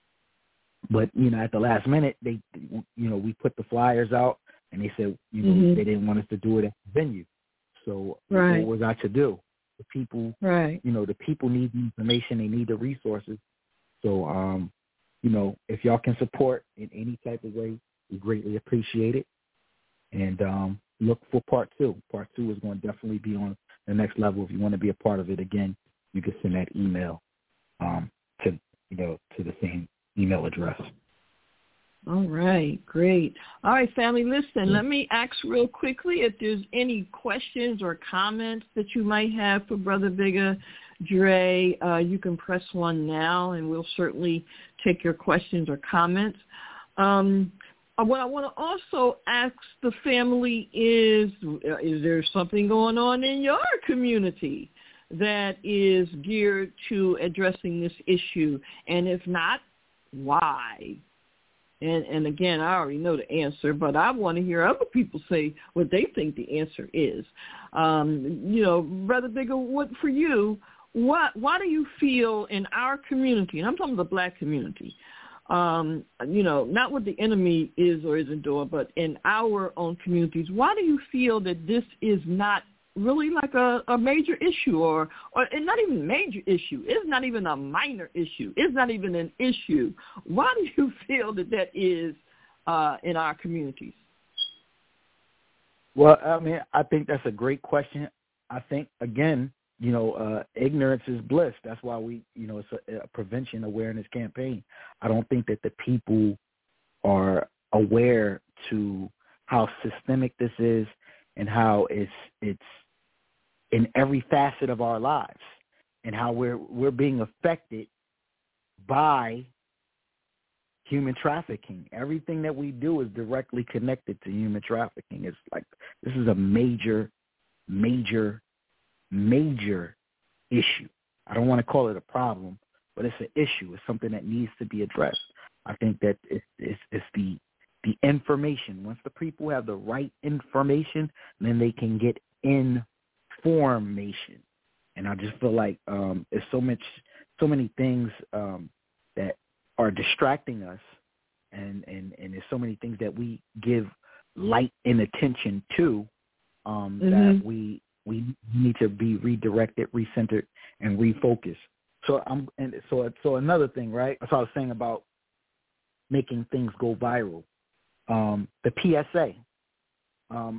but you know, at the last minute, they, you know, we put the flyers out, and they said, you know, mm-hmm. they didn't want us to do it at the venue. So, right. what was I to do? The people, right. you know, the people need the information. They need the resources. So, um, you know, if y'all can support in any type of way, we greatly appreciate it, and um, look for part two. Part two is going to definitely be on the next level. If you want to be a part of it, again, you can send that email um, to you know to the same email address. All right, great. All right, family, listen, let me ask real quickly if there's any questions or comments that you might have for Brother Bigger Dre. Uh, you can press one now, and we'll certainly take your questions or comments. Um, What I want to also ask the family is, is there something going on in your community that is geared to addressing this issue? And if not, why? And, and again, I already know the answer, but I want to hear other people say what they think the answer is. Um, you know, Brother Bigger, what for you, what, why do you feel in our community, and I'm talking about the black community, Um, you know, not what the enemy is or isn't doing, but in our own communities, why do you feel that this is not really like a, a major issue or, or and not even a major issue? It's not even a minor issue. It's not even an issue. Why do you feel that that is uh, in our communities? Well, I mean, I think that's a great question. I think, again, you know, uh, ignorance is bliss. That's why we, you know, it's a, a prevention awareness campaign. I don't think that the people are aware to how systemic this is and how it's it's in every facet of our lives and how we're we're being affected by human trafficking. Everything that we do is directly connected to human trafficking. It's like this is a major, major major issue. I don't want to call it a problem, but it's an issue. It's something that needs to be addressed. I think that it's, it's, it's the the information. Once the people have the right information, then they can get information. And I just feel like um, there's so much, so many things um, that are distracting us, and, and, and there's so many things that we give light and attention to um, mm-hmm. that we we need to be redirected, recentered, and refocused. So I'm and so so another thing, right? So I was saying about making things go viral. Um, the P S A, um,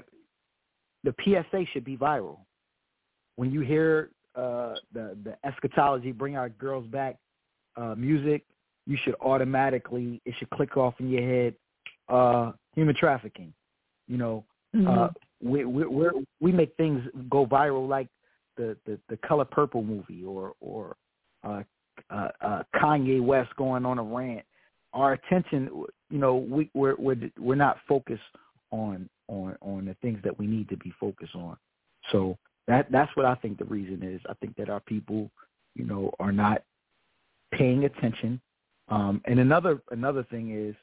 the P S A should be viral. When you hear uh, the the eschatology, bring our girls back uh, music, you should automatically, it should click off in your head, uh, human trafficking. You know, mm-hmm. uh, we we we're, we make things go viral like the, the, the Color Purple movie, or or uh, uh, uh, Kanye West going on a rant. Our attention, you know, we we're we're we're not focused on on on the things that we need to be focused on. So that that's what I think the reason is. I think that our people, you know, are not paying attention. Um, and another another thing is,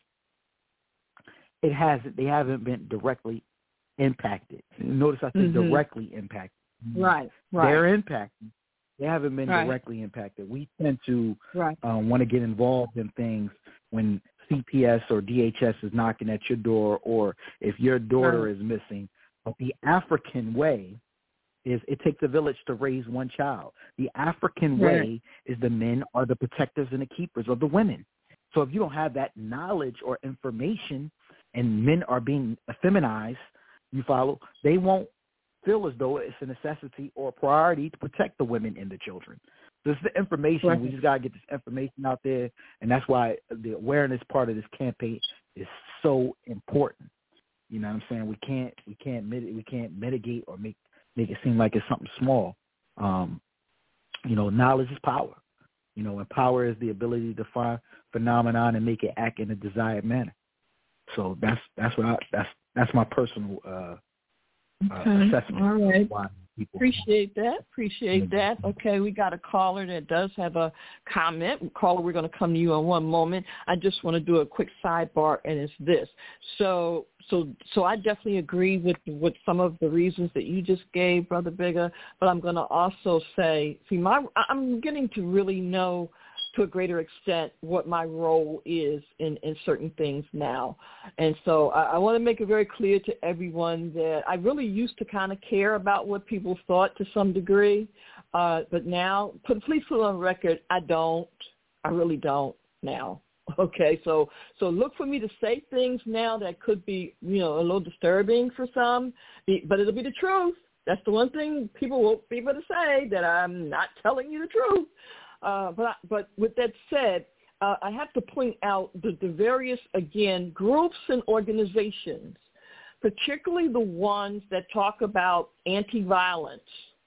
it hasn't they haven't been directly impacted. Notice I think mm-hmm. directly impacted. Right, right. They're impacted. They haven't been right. directly impacted. We tend to right. um, want to get involved in things when C P S or D H S is knocking at your door, or if your daughter right. is missing. But the African way is it takes a village to raise one child. The African right. way is the men are the protectors and the keepers of the women. So if you don't have that knowledge or information, and men are being effeminized, you follow, they won't feel as though it's a necessity or a priority to protect the women and the children. So it's the information. Right. We just got to get this information out there, and that's why the awareness part of this campaign is so important. You know what I'm saying? We can't we can't we can't mitigate or make make it seem like it's something small. Um, you know, knowledge is power. You know, and power is the ability to find phenomenon and make it act in a desired manner. So that's that's what I, that's that's my personal uh, okay. uh, assessment. All right. Appreciate that. Appreciate that. Okay, we got a caller that does have a comment. Caller, we're going to come to you in one moment. I just want to do a quick sidebar, and it's this. So, so, so I definitely agree with with some of the reasons that you just gave, Brother Bigger. But I'm going to also say, see, my I'm getting to really know, to a greater extent, what my role is in, in certain things now. And so I, I want to make it very clear to everyone that I really used to kind of care about what people thought to some degree. Uh, but now, put, please put on record, I don't. I really don't now. Okay, so so look for me to say things now that could be, you know, a little disturbing for some, but it'll be the truth. That's the one thing people won't be able to say, that I'm not telling you the truth. Uh, but but with that said, uh, I have to point out the, the various, again, groups and organizations, particularly the ones that talk about anti-violence.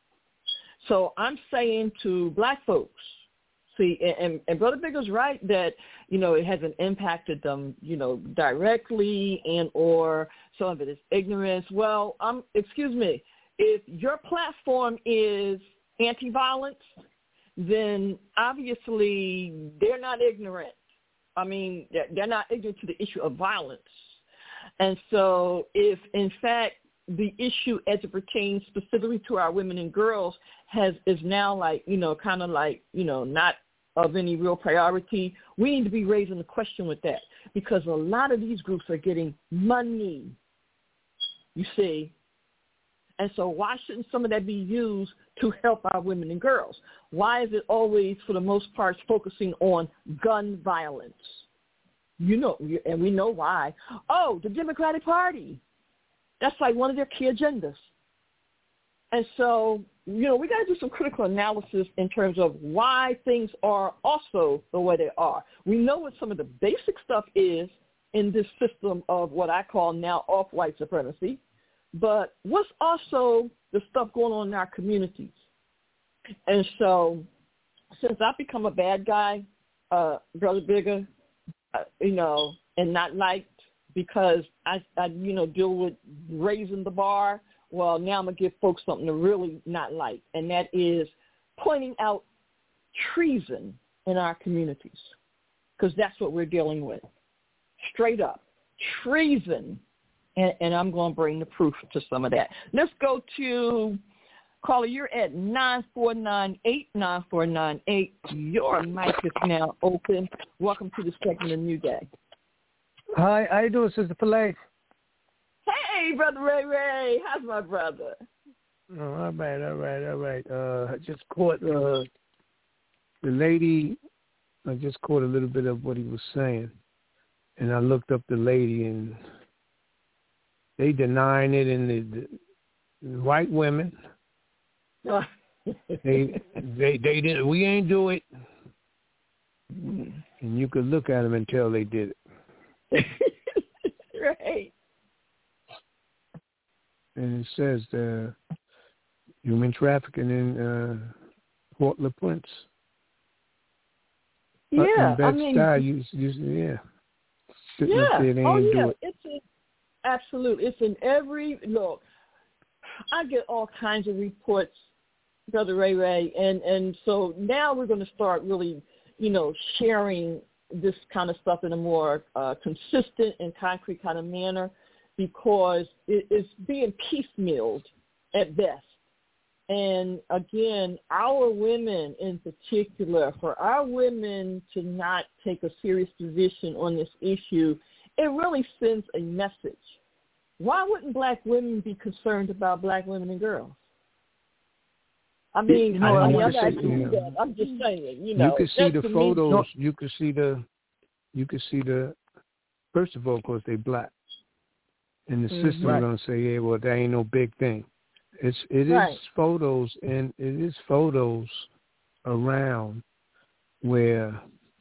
So I'm saying to black folks, see, and, and Brother Bigger's right that, you know, it hasn't impacted them, you know, directly, and or some of it is ignorance. Well, um, excuse me, if your platform is anti-violence, then obviously they're not ignorant. I mean, they're not ignorant to the issue of violence. And so if, in fact, the issue as it pertains specifically to our women and girls has is now like, you know, kind of like, you know, not of any real priority, we need to be raising the question with that, because a lot of these groups are getting money, you see. And so why shouldn't some of that be used to help our women and girls? Why is it always, for the most part, focusing on gun violence? You know, and we know why. Oh, the Democratic Party. That's like one of their key agendas. And so, you know, we got to do some critical analysis in terms of why things are also the way they are. We know what some of the basic stuff is in this system of what I call now off-white supremacy. But what's also the stuff going on in our communities? And so since I've become a bad guy, uh, Brother Bigger, uh, you know, and not liked because I, I, you know, deal with raising the bar, well, now I'm going to give folks something to really not like, and that is pointing out treason in our communities. because that's what we're dealing with. Straight up. Treason. And, and I'm going to bring the proof to some of that. Let's go to, caller, you're at nine four nine eight, nine four nine eight. Your mic is now open. Welcome to the segment of New Day. Hi, how you doing, Sister Filet? Hey, Brother Ray Ray. How's my brother? Oh, all right, all right, all right. Uh, I just caught uh, the lady. I just caught a little bit of what he was saying. And I looked up the lady, and they denying it, and the, the white women, they they they didn't. We ain't do it, and you could look at them and tell they did it. Right. And it says the human trafficking in uh, Port-au-Prince. Yeah, uh, I mean, you, you, yeah. Yeah. They oh, ain't yeah. Do it. It's in, absolutely. It's in every look. I get all kinds of reports, Brother Ray Ray, and and so now we're going to start really, you know, sharing this kind of stuff in a more uh, consistent and concrete kind of manner, because it, it's being piecemealed at best. And again, our women in particular, for our women to not take a serious position on this issue, it really sends a message. Why wouldn't black women be concerned about black women and girls? I mean, you know, I, I, I, I do that. I'm just saying, you know. You can see the photos. Me. You can see the, you can see the, first of all, of course, they black. And the mm-hmm. system right. going to say, yeah, well, that ain't no big thing. It's it right. is photos and it is photos around where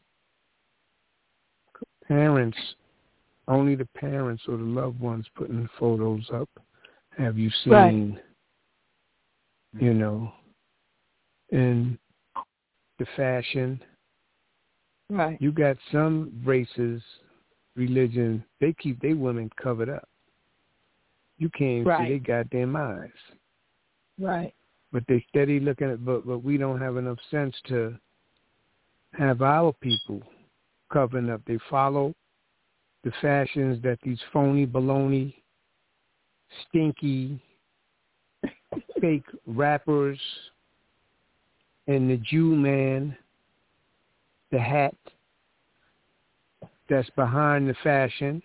parents, only the parents or the loved ones putting photos up. Have you seen, right. you know, in the fashion? Right. You got some races, religion, they keep their women covered up. You can't right. see their goddamn eyes. Right. But they steady looking at, but but we don't have enough sense to have our people covering up. They follow the fashions that these phony, baloney, stinky, fake rappers and the Jew man, the hat that's behind the fashion,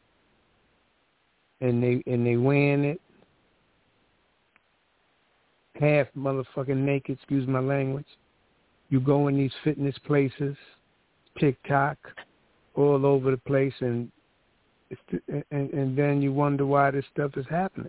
and they and they wearing it half motherfucking naked, excuse my language. You go in these fitness places, TikTok, all over the place, and it's, and, and then you wonder why this stuff is happening.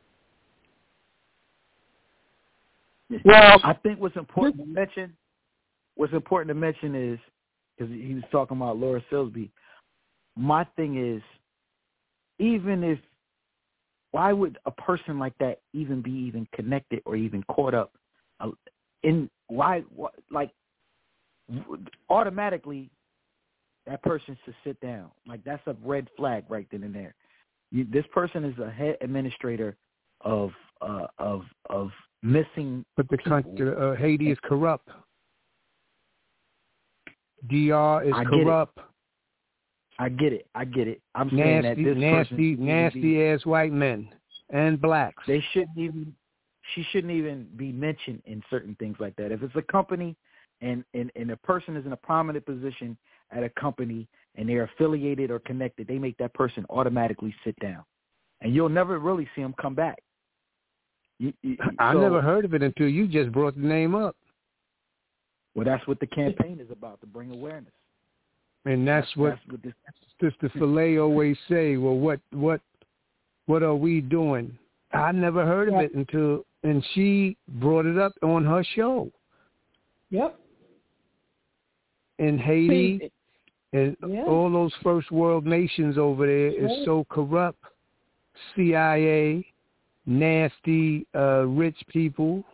Well, I think what's important to mention, what's important to mention is, because he was talking about Laura Silsby, my thing is, even if, why would a person like that even be even connected or even caught up in, why, like, automatically that person should sit down. Like, that's a red flag right then and there. You, this person is a head administrator of uh, of of missing But the country, uh, Haiti is corrupt. D R is I corrupt. I get it. I get it. I'm nasty, saying that this nasty, person nasty be, ass white men and blacks. They shouldn't even. She shouldn't even be mentioned in certain things like that. If it's a company, and and and a person is in a prominent position at a company, and they're affiliated or connected, they make that person automatically sit down, and you'll never really see them come back. You, you, I so, never heard of it until you just brought the name up. Well, that's what the campaign is about, to bring awareness. And that's, that's what, that's what this, Sister Filet always say, well, what what what are we doing? I never heard of yep. it until, and she brought it up on her show. Yep. In Haiti, and yeah. all those first world nations over there is right. so corrupt. C I A, nasty, uh, rich people.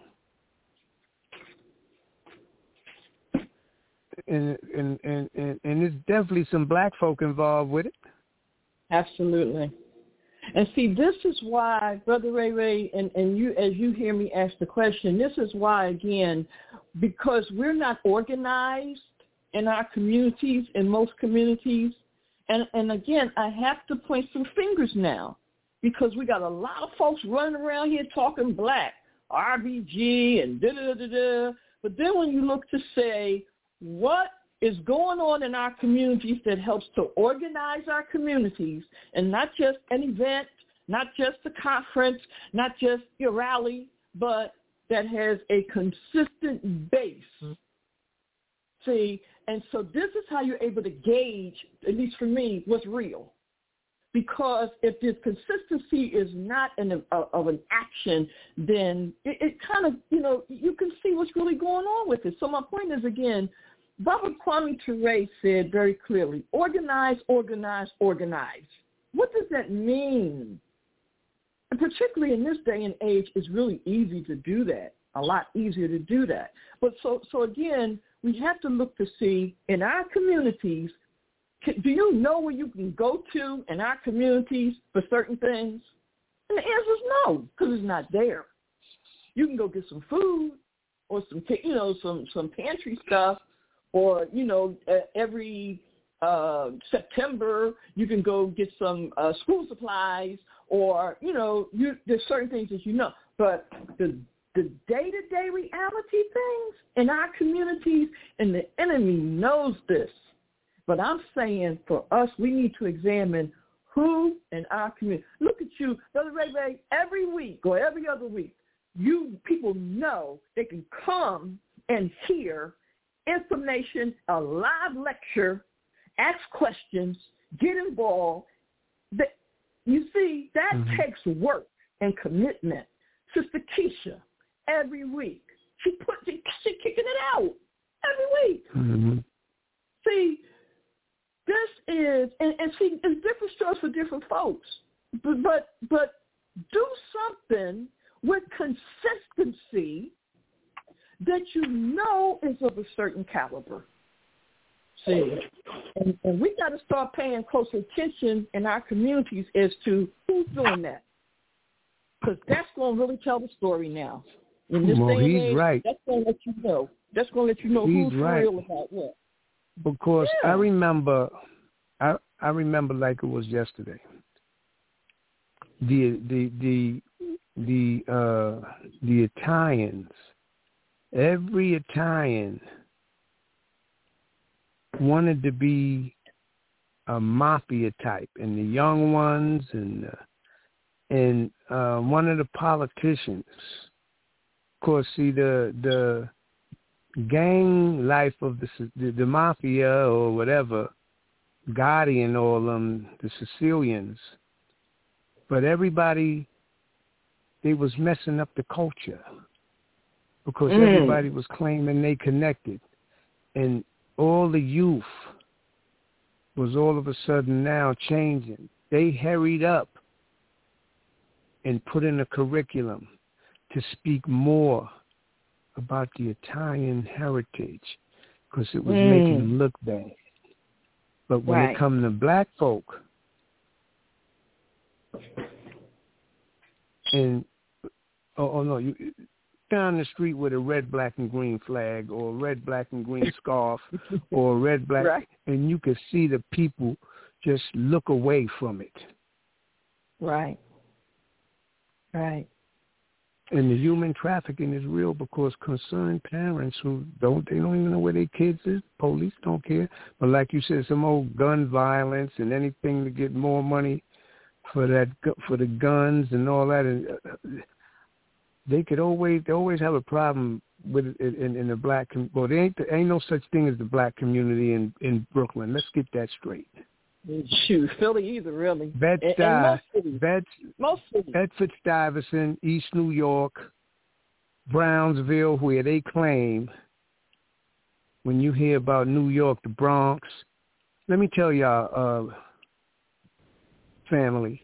And, and and and and there's definitely some black folk involved with it. Absolutely. And see, this is why, Brother Ray Ray, and, and you, as you hear me ask the question, this is why, again, because we're not organized in our communities, in most communities. And, and again, I have to point some fingers now because we got a lot of folks running around here talking black, R B G and da-da-da-da. But then when you look to say what is going on in our communities that helps to organize our communities, and not just an event, not just a conference, not just a rally, but that has a consistent base. Mm-hmm. See, and so this is how you're able to gauge, at least for me, what's real. Because if this consistency is not an, uh, of an action, then it, it kind of, you know, you can see what's really going on with it. So my point is, again, Baba Kwame Ture said very clearly, organize, organize, organize. What does that mean? And particularly in this day and age, it's really easy to do that, a lot easier to do that. But so, so again, we have to look to see in our communities, can, do you know where you can go to in our communities for certain things? And the answer is no, because it's not there. You can go get some food or some, you know, some, some pantry stuff, or, you know, uh, every uh, September you can go get some uh, school supplies, or, you know, you, there's certain things that you know. But the the day-to-day reality things in our communities, and the enemy knows this. But I'm saying for us, we need to examine who in our community. Look at you, Brother Ray Ray, every week or every other week, you people know they can come and hear information, a live lecture, ask questions, get involved. That, you see, that mm-hmm. takes work and commitment. Sister Keisha, every week, she put she, she kicking it out every week. Mm-hmm. See, this is, and, and see, it's different strokes for different folks. But, but but do something with consistency that you know is of a certain caliber. See, and, and we got to start paying closer attention in our communities as to who's doing that, because that's going to really tell the story now. In this well, day and he's age, right. That's going to let you know. That's going to let you know he's who's right. real about what. Because yeah. I remember, I I remember like it was yesterday. The the the the uh, the Italians, every Italian wanted to be a mafia type, and the young ones, and uh, and uh, one of the politicians. Of course, see the the gang life of the the, the mafia or whatever, Gotti and all them, the Sicilians. But everybody, they was messing up the culture because mm. everybody was claiming they connected, and all the youth was all of a sudden now changing. They hurried up and put in a curriculum to speak more about the Italian heritage because it was mm. making them look bad. But when right. it comes to black folk, and oh, oh no, you down the street with a red, black, and green flag, or a red, black, and green scarf, or a red, black, right. and you can see the people just look away from it. Right. Right. And the human trafficking is real because concerned parents who don't, they don't even know where their kids is. Police don't care. But like you said, some old gun violence and anything to get more money for that, for the guns and all that. And they could always, they always have a problem with it in, in the black. Well, there ain't, there ain't no such thing as the black community in, in Brooklyn. Let's get that straight. Shoot, Philly either, really. Bed-Stuy, Bed, Bedford-Stuyvesant, East New York, Brownsville, where they claim, when you hear about New York, the Bronx, let me tell y'all, uh, family,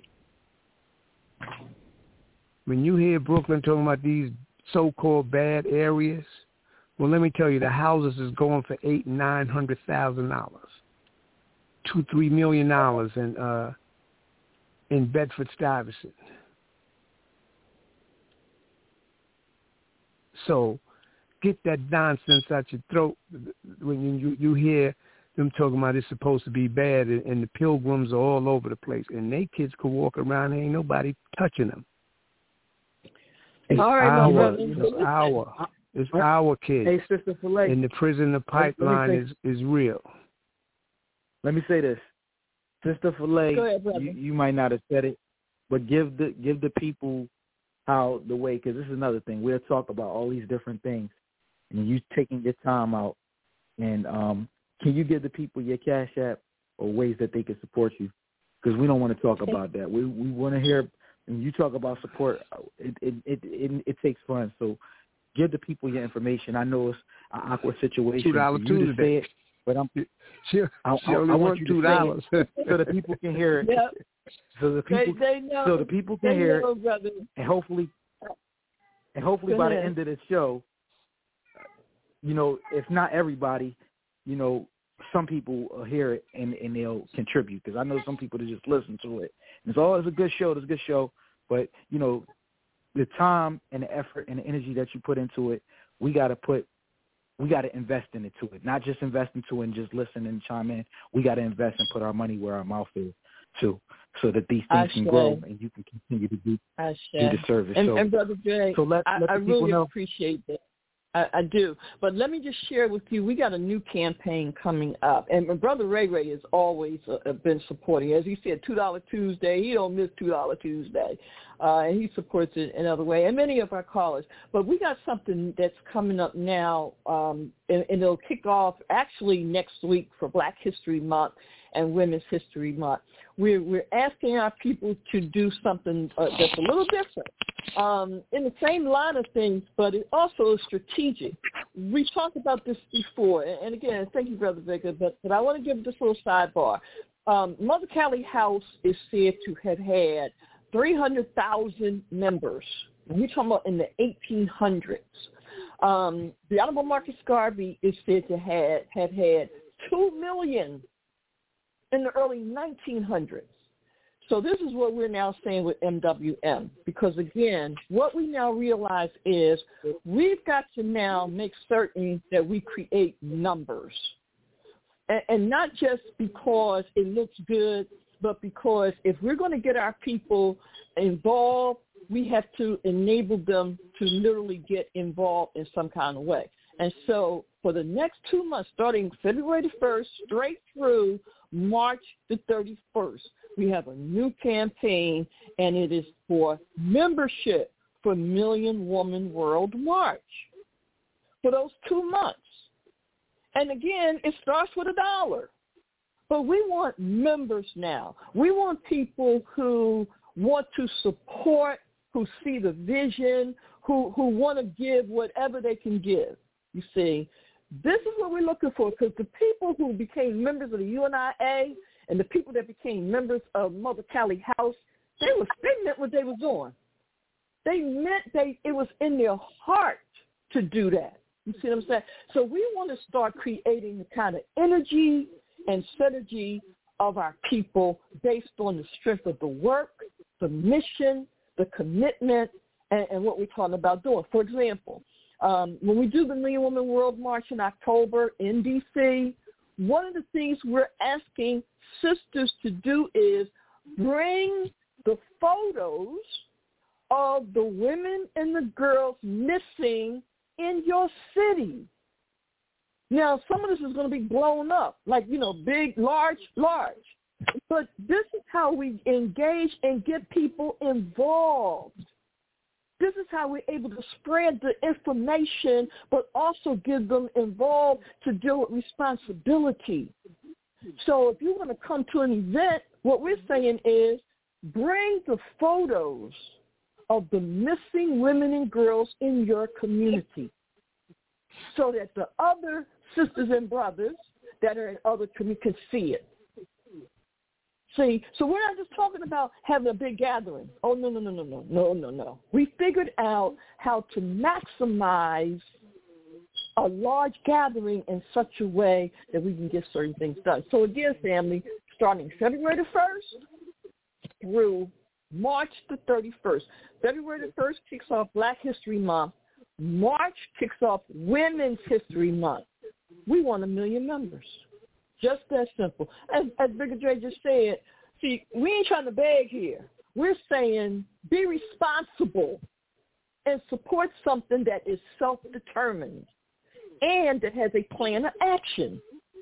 when you hear Brooklyn talking about these so-called bad areas, well, let me tell you, the houses is going for eight and nine hundred thousand dollars. Two, three million dollars in uh, in Bedford-Stuyvesant. So get that nonsense out your throat when you you, you hear them talking about it's supposed to be bad, and, and the pilgrims are all over the place, and they kids could walk around and ain't nobody touching them. It's all right, our, it's our, it's our kids. Hey, Sister Filet. And the prisoner pipeline say, is, is real. Let me say this. Sister Filet, ahead, you, you might not have said it, but give the give the people how the way, because this is another thing. We'll talk about all these different things, and you taking your time out. And um, can you give the people your Cash App or ways that they can support you? Because we don't want to talk about that. We we want to hear, when you talk about support, it it, it it it takes fun. So give the people your information. I know it's an awkward situation two dollars for you to say it, but I'm she, I, she only I want want two you dollars to say it so the people can hear it. Yep. So the people, they, they know, so the people can they hear know, it, brother. and hopefully, and hopefully Go by ahead. the end of the show, you know, if not everybody, you know, some people will hear it and, and they'll contribute, because I know some people that just listen to it. And it's always a good show. It's a good show, but you know, the time and the effort and the energy that you put into it, we got to put, we got to invest into it. Not just invest into it and just listen and chime in. We got to invest and put our money where our mouth is too, so that these things I can say. grow and you can continue to do, I do the service. And, so, and Brother Jay, so let, I, let the I people really know. appreciate that. I, I do. But let me just share with you, we got a new campaign coming up. And my brother Ray Ray has always uh, been supporting. As he said, two dollar Tuesday. He don't miss two dollar Tuesday. Uh, and he supports it another way, and many of our callers. But we got something that's coming up now, um, and, and it'll kick off actually next week for Black History Month and Women's History Month. We're, we're asking our people to do something uh, that's a little different. Um, in the same line of things, but it also is strategic. We talked about this before, and, and again, thank you, Brother Baker, but, but I want to give this little sidebar. Um, Mother Callie House is said to have had three hundred thousand members. We're talking about in the eighteen hundreds. Um, the Honorable Marcus Garvey is said to have, have had two million in the early nineteen hundreds. So this is what we're now saying with M W M, because, again, what we now realize is we've got to now make certain that we create numbers, and, and not just because it looks good, but because if we're going to get our people involved, we have to enable them to literally get involved in some kind of way. And so for the next two months, starting February the first, straight through March the thirty-first, we have a new campaign, and it is for membership for Million Woman World March for those two months. And again, it starts with a dollar. But we want members now. We want people who want to support, who see the vision, who, who want to give whatever they can give. You see, this is what we're looking for, because the people who became members of the U N I A and the people that became members of Mother Callie House, they was they meant what they was doing. They meant they it was in their heart to do that. You see what I'm saying? So we want to start creating the kind of energy and synergy of our people based on the strength of the work, the mission, the commitment, and, and what we're talking about doing. For example, um, when we do the Million Woman World March in October in D C, one of the things we're asking sisters to do is bring the photos of the women and the girls missing in your city. Now, some of this is going to be blown up, like, you know, big, large, large. But this is how we engage and get people involved. This is how we're able to spread the information, but also get them involved to deal with responsibility. So if you want to come to an event, what we're saying is bring the photos of the missing women and girls in your community so that the other sisters and brothers that are in other communities can see it. See, so we're not just talking about having a big gathering. Oh, no, no, no, no, no, no, no, no. We figured out how to maximize a large gathering in such a way that we can get certain things done. So again, family, starting February the first through March the thirty-first. February the first kicks off Black History Month. March kicks off Women's History Month. We want a million members. Just that simple. As, as Bigger Dre just said, see, we ain't trying to beg here. We're saying be responsible and support something that is self-determined and that has a plan of action.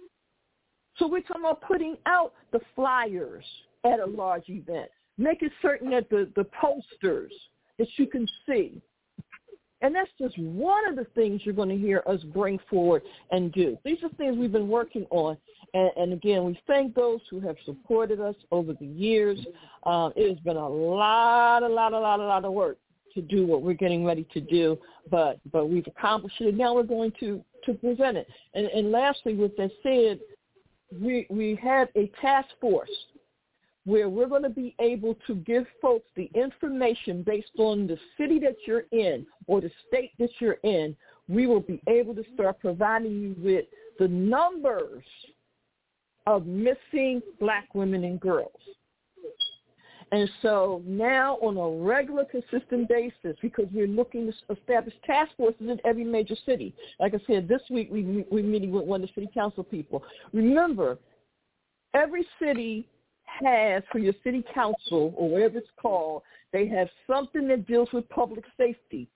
So we're talking about putting out the flyers at a large event, making certain that the, the posters that you can see. And that's just one of the things you're going to hear us bring forward and do. These are things we've been working on. And, and again, we thank those who have supported us over the years. Um, it has been a lot, a lot, a lot, a lot of work to do what we're getting ready to do, but but we've accomplished it, and now we're going to, to present it. And, and lastly, with that said, we we have a task force where we're going to be able to give folks the information based on the city that you're in or the state that you're in. We will be able to start providing you with the numbers of missing black women and girls. And so now on a regular, consistent basis, because we're looking to establish task forces in every major city. Like I said, this week we, we're meeting with one of the city council people. Remember, every city has, for your city council or whatever it's called, they have something that deals with public safety.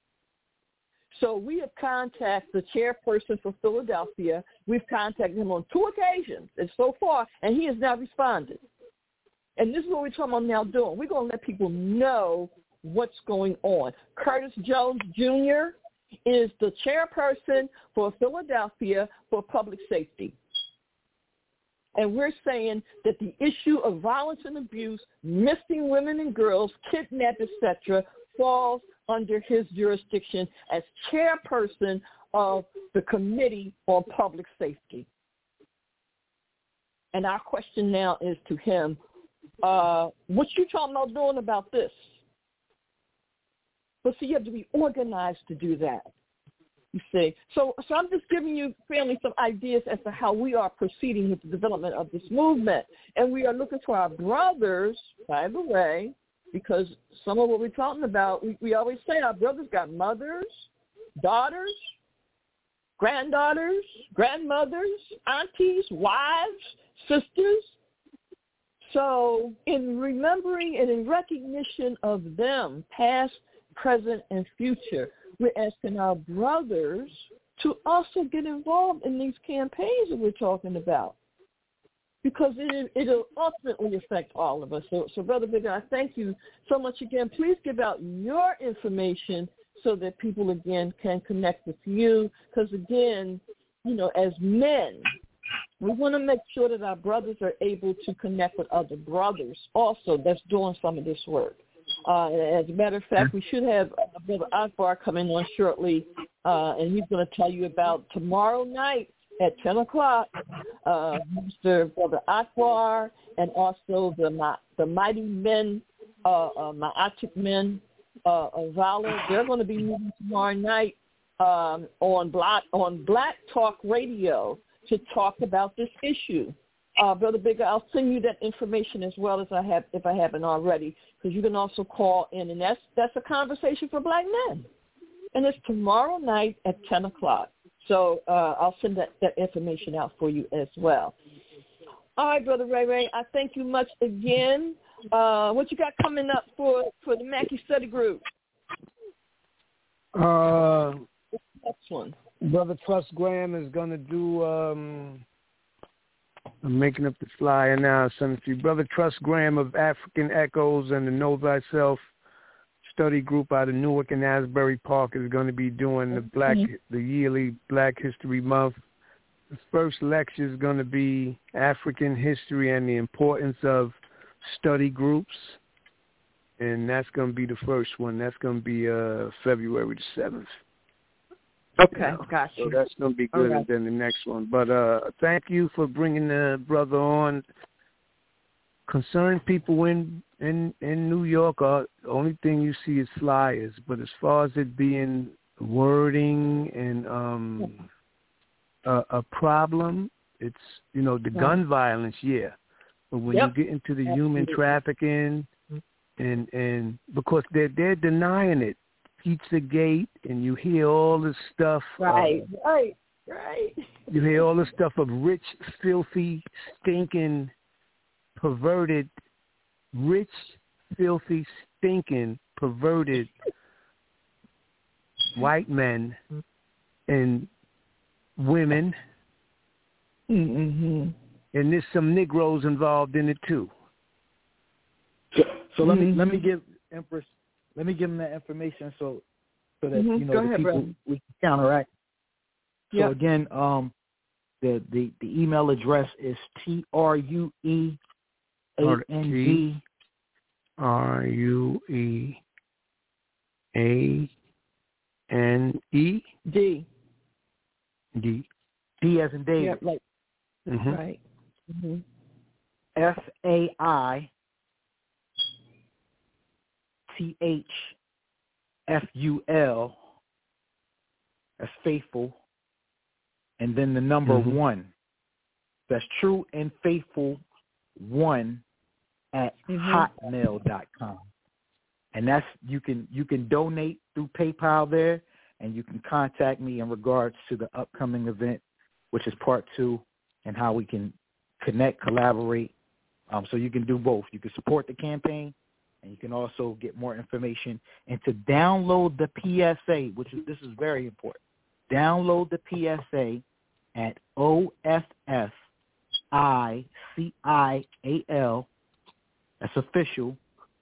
So we have contacted the chairperson for Philadelphia. We've contacted him on two occasions, and so far, and he has now responded. And this is what we're talking about now doing. We're going to let people know what's going on. Curtis Jones Junior is the chairperson for Philadelphia for public safety. And we're saying that the issue of violence and abuse, missing women and girls, kidnapped, et cetera, falls under his jurisdiction as chairperson of the Committee on Public Safety. And our question now is to him, uh, what you talking about doing about this? But see, you have to be organized to do that. You see, so so I'm just giving you, family, some ideas as to how we are proceeding with the development of this movement. And we are looking to our brothers, by the way, because some of what we're talking about, we, we always say our brothers got mothers, daughters, granddaughters, grandmothers, aunties, wives, sisters. So in remembering and in recognition of them, past, present, and future, we're asking our brothers to also get involved in these campaigns that we're talking about, because it, it'll ultimately affect all of us. So, so Brother Bigger, I thank you so much again. Please give out your information so that people, again, can connect with you, because, again, you know, as men, we want to make sure that our brothers are able to connect with other brothers also that's doing some of this work. Uh, as a matter of fact, we should have Brother Akbar coming on shortly, uh, and he's going to tell you about tomorrow night at ten o'clock, uh, Mister Brother Akbar and also the the Mighty Men, uh, uh, Ma'atik Men, uh, of Valor. They're going to be meeting tomorrow night um, on Black, on Black Talk Radio to talk about this issue. Uh, Brother Bigger, I'll send you that information as well as I have, if I haven't already, because you can also call in, and that's that's a conversation for black men. And it's tomorrow night at ten o'clock. So uh, I'll send that, that information out for you as well. All right, Brother Ray Ray, I thank you much again. Uh, what you got coming up for, for the Mackey Study Group? Uh, Next one. Brother Trust Graham is going to do, um, I'm making up the flyer now, send it to you. Brother Trust Graham of African Echoes and the Know Thyself Study Group out of Newark and Asbury Park is going to be doing the black, mm-hmm. the yearly Black History Month. The first lecture is going to be African history and the importance of study groups, and that's going to be the first one. That's going to be uh, February the seventh. Okay, you know? gotcha. So that's going to be good, okay. And then the next one. But uh, thank you for bringing the brother on. Concerned people in, in, in New York, are, the only thing you see is flyers. But as far as it being wording and um, a, a problem, it's, you know, the gun violence, yeah. But when yep. you get into the Absolutely. human trafficking, and and because they're they're denying it, Pizzagate, and you hear all this stuff. Right, uh, right, right. You hear all the stuff of rich, filthy, stinking, perverted, rich, filthy, stinking, perverted white men and women. Mm-hmm. And there's some Negroes involved in it too. So, so let mm-hmm. me let me give Empress let me give them that information so so that mm-hmm. you know Go the ahead, people brother. we can counteract. So yep. again, um, the, the the email address is T R U E A N D R U E A N E D D D as in David. Yep, like mm-hmm. right. Mm-hmm. F A I T H F U L. That's faithful. And then the number mm-hmm. one. That's true and faithful one at mm-hmm. hotmail dot com. And that's you can you can donate through PayPal there, and you can contact me in regards to the upcoming event, which is part two, and how we can connect, collaborate. Um, so you can do both. You can support the campaign, and you can also get more information. And to download the P S A, which is this is very important. Download the P S A at O F F I C I A L. That's official.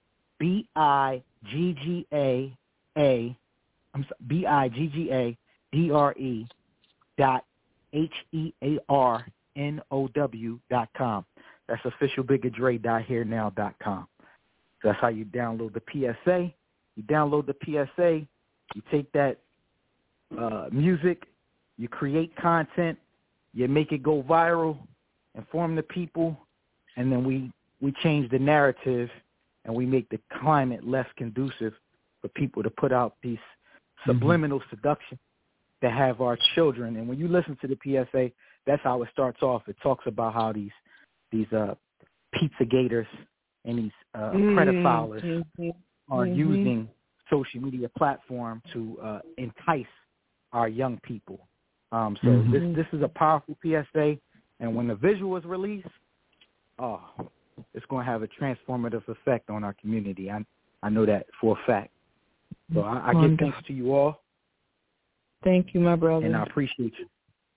B I G G A A. I'm sorry, B I G G A D R E dot H E A R N O W dot com. That's official bigger dre dot here now dot com. So that's how you download the P S A. You download the P S A. You take that uh, music. You create content. You make it go viral. Inform the people, and then we we change the narrative, and we make the climate less conducive for people to put out these subliminal mm-hmm. seduction that have our children. And when you listen to the P S A, that's how it starts off. It talks about how these these uh, pizza gators and these uh, mm-hmm. pedophiles mm-hmm. are mm-hmm. using social media platform to uh, entice our young people. Um, so mm-hmm. this this is a powerful P S A, and when the visual is released, oh, it's going to have a transformative effect on our community. I I know that for a fact. So I, I give thanks to you all. Thank you, my brother. And I appreciate you.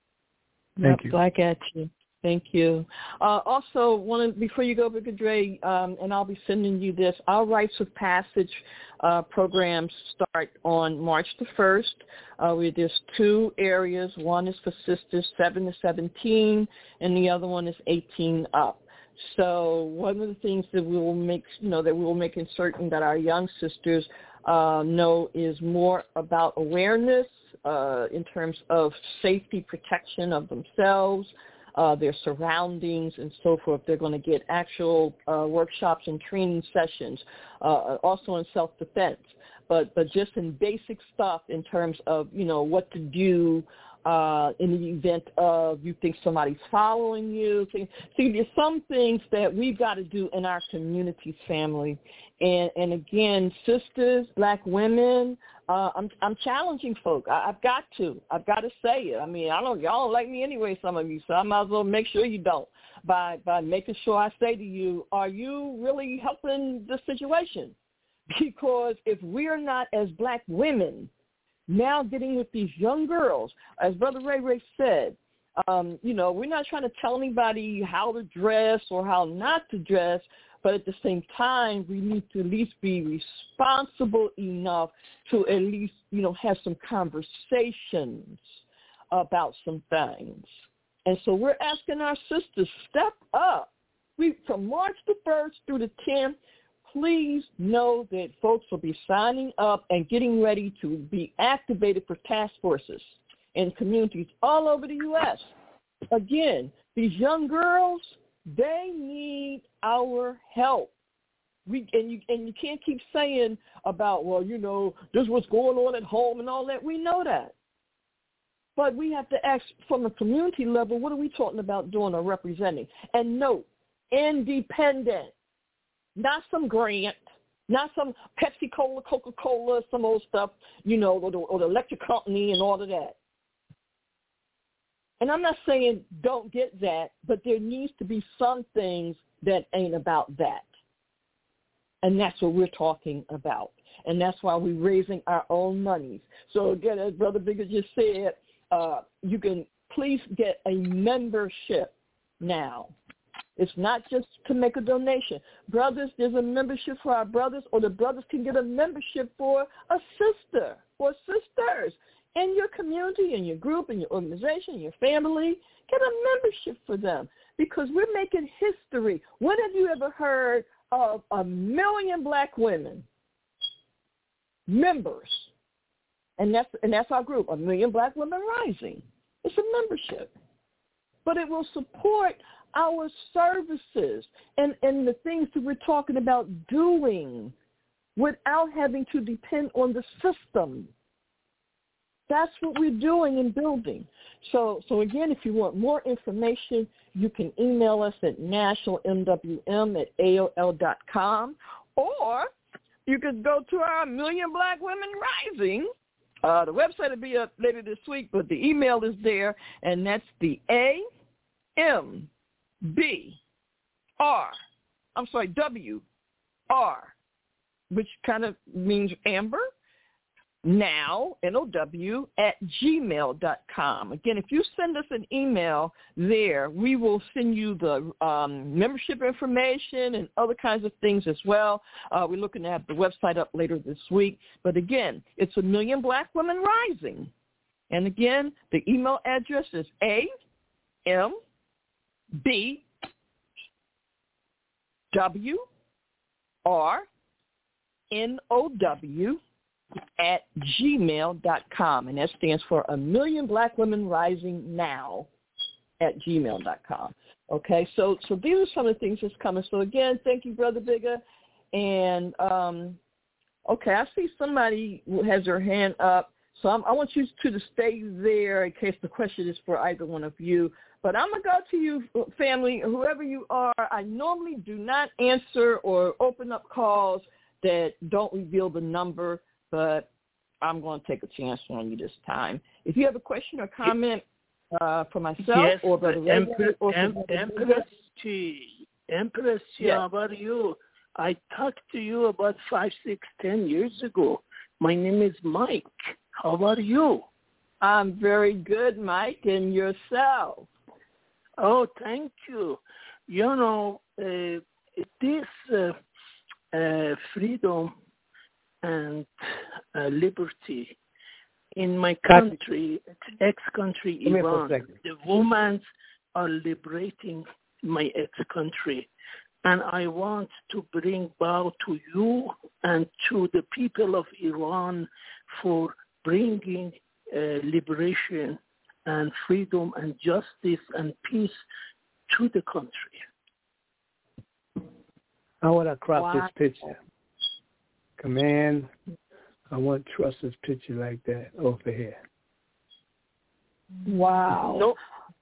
Thank yep, you. Back at you. Thank you. Uh, also, one before you go, Bigger Dre, um, and I'll be sending you this, our Rites of Passage uh, programs start on March the first. Uh, we, there's two areas. One is for sisters seven to seventeen, and the other one is eighteen up. So one of the things that we will make, you know, that we will make certain that our young sisters uh, know is more about awareness uh, in terms of safety, protection of themselves, Uh, their surroundings, and so forth. They're going to get actual uh, workshops and training sessions, uh, also in self-defense, but but just in basic stuff in terms of, you know, what to do uh, in the event of you think somebody's following you. See, there's some things that we've got to do in our communities, family. And, and again, sisters, black women, uh, I'm I'm challenging folk. I, I've got to. I've got to say it. I mean, I don't. Y'all don't like me anyway, some of you. So I might as well make sure you don't by by making sure I say to you, are you really helping the situation? Because if we're not, as black women, now getting with these young girls, as Brother Ray Ray said, um, you know, we're not trying to tell anybody how to dress or how not to dress. But at the same time, we need to at least be responsible enough to at least, you know, have some conversations about some things. And so we're asking our sisters, step up. We from March the first through the tenth, please know that folks will be signing up and getting ready to be activated for task forces in communities all over the U S Again, these young girls, they need our help. We and you and you can't keep saying about, well, you know, this is what's going on at home and all that. We know that. But we have to ask from a community level, what are we talking about doing or representing? And note, independent, not some grant, not some Pepsi-Cola, Coca-Cola, some old stuff, you know, or the, or the electric company and all of that. And I'm not saying don't get that, but there needs to be some things that ain't about that. And that's what we're talking about. And that's why we're raising our own monies. So again, as Brother Bigger just said, uh, you can please get a membership now. It's not just to make a donation. Brothers, there's a membership for our brothers, or the brothers can get a membership for a sister or sisters in your community, in your group, in your organization, in your family. Get a membership for them because we're making history. When have you ever heard of a million black women members? And that's and that's our group, A Million Black Women Rising. It's a membership. But it will support our services and, and the things that we're talking about doing without having to depend on the system. That's what we're doing and building. So, so again, if you want more information, you can email us at national m w m at a o l dot com, or you could go to our Million Black Women Rising. Uh, the website will be up later this week, but the email is there, and that's the A M B R, I'm sorry, W R, which kind of means Amber, now, N O W, at gmail dot com. Again, if you send us an email there, we will send you the um, membership information and other kinds of things as well. Uh, we're looking to have the website up later this week. But again, it's A Million Black Women Rising. And again, the email address is A M B W R N O W at gmail dot com, and that stands for A Million Black Women Rising Now at gmail dot com. Okay, so so these are some of the things that's coming. So again, thank you, Brother Bigger. And um, okay, I see somebody who has their hand up, so I'm, I want you two to stay there in case the question is for either one of you. But I'm going to go to you, family, whoever you are. I normally do not answer or open up calls that don't reveal the number, but I'm going to take a chance on you this time. If you have a question or comment uh, for myself yes, or Brother Reverend, Empress, or em, Empress Chi, Empress Chi, yes. How about you? I talked to you about five, six, ten years ago. My name is Mike. How about you? I'm very good, Mike, and yourself? Oh, thank you. You know, uh, this uh, uh, freedom and uh, liberty in my country, ex-country Iran, the women are liberating my ex-country. And I want to bring bow to you and to the people of Iran for bringing uh, liberation and freedom and justice and peace to the country. I want to crop wow. this picture. Command, I want Trust's picture like that over here. Wow. No.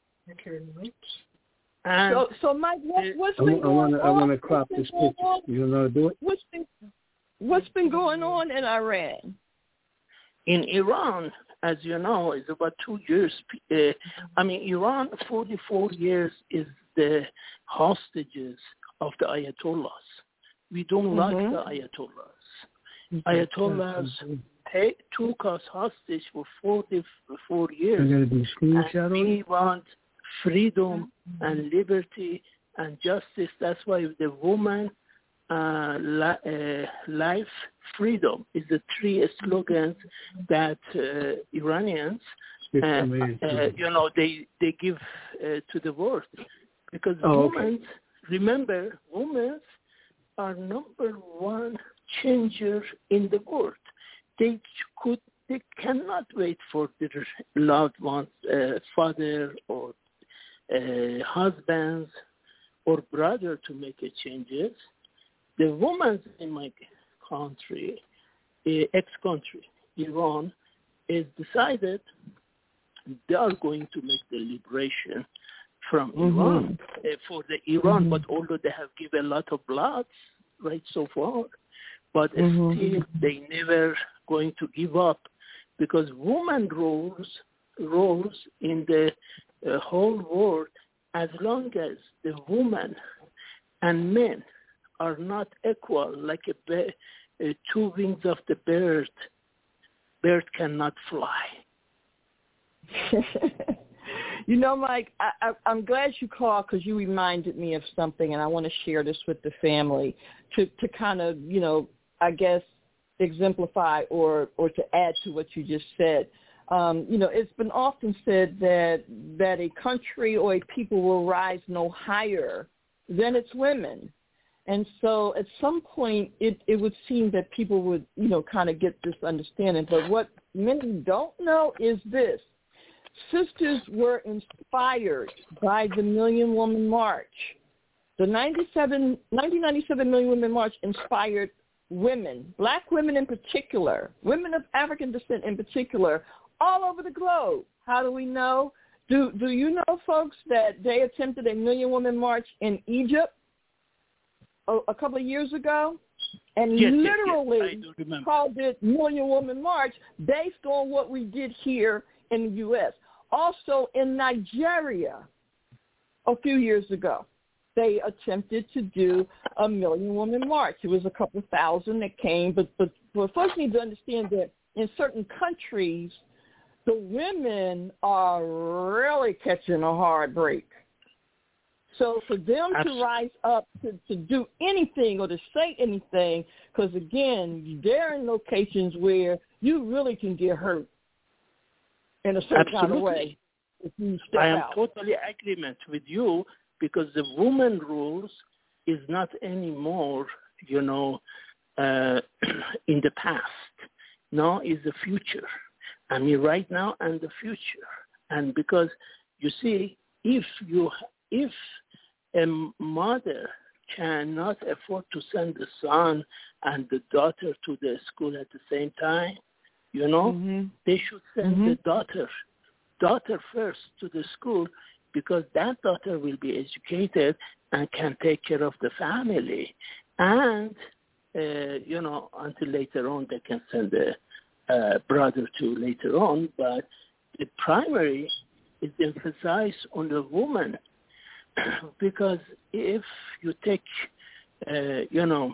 And so, so Mike, what, what's I, been I going wanna, on? I want to crop this picture. On? You know how to do it? What's been, what's been going on in Iran? In Iran, as you know, is about two years. Uh, I mean, Iran, forty-four years is the hostages of the Ayatollahs. We don't mm-hmm. like the Ayatollahs. Ayatollahs take, took us hostage for forty-four years. And we want freedom and liberty and justice. That's why the woman, uh, li- uh, life, freedom is the three slogans that uh, Iranians, uh, uh, you know, they they give uh, to the world. Because oh, women, okay. remember, women are number one changer in the world. They could, they cannot wait for their loved ones, uh, father or uh, husbands or brother to make a changes. The women in my country, uh, ex-country, Iran, is decided they are going to make the liberation from mm-hmm. Iran uh, for the Iran, mm-hmm. but although they have given a lot of blood right so far, but mm-hmm. still they never going to give up, because women roles roles in the uh, whole world, as long as the woman and men are not equal, like a ba- uh, two wings of the bird, bird cannot fly. You know, Mike, I, I, I'm glad you called, because you reminded me of something, and I want to share this with the family to, to kind of, you know, I guess, exemplify or, or to add to what you just said. Um, you know, it's been often said that that a country or a people will rise no higher than its women. And so at some point it, it would seem that people would, you know, kind of get this understanding. But what many don't know is this. Sisters were inspired by the Million Woman March. The ninety-seven, nineteen ninety-seven Million Woman March inspired women, black women in particular, women of African descent in particular, all over the globe. How do we know? Do do you know, folks, that they attempted a Million Woman March in Egypt a, a couple of years ago? And yes, literally yes, yes. called it Million Woman March based on what we did here in the U S Also in Nigeria a few years ago, they attempted to do a Million Woman March. It was a couple thousand that came, but, but, but folks need to understand that in certain countries, the women are really catching a hard break. So for them Absolutely. to rise up to, to do anything or to say anything, because, again, they're in locations where you really can get hurt in a certain Absolutely. kind of way if you step I am out. totally agreement with you, because the woman rules is not anymore, you know, uh, in the past. Now is the future. I mean, right now and the future. And because, you see, if you if a mother cannot afford to send the son and the daughter to the school at the same time, you know, mm-hmm. they should send mm-hmm. the daughter, daughter first to the school, because that daughter will be educated and can take care of the family. And, uh, you know, until later on they can send the uh, brother to later on. But the primary is emphasized on the woman, because if you take, uh, you know,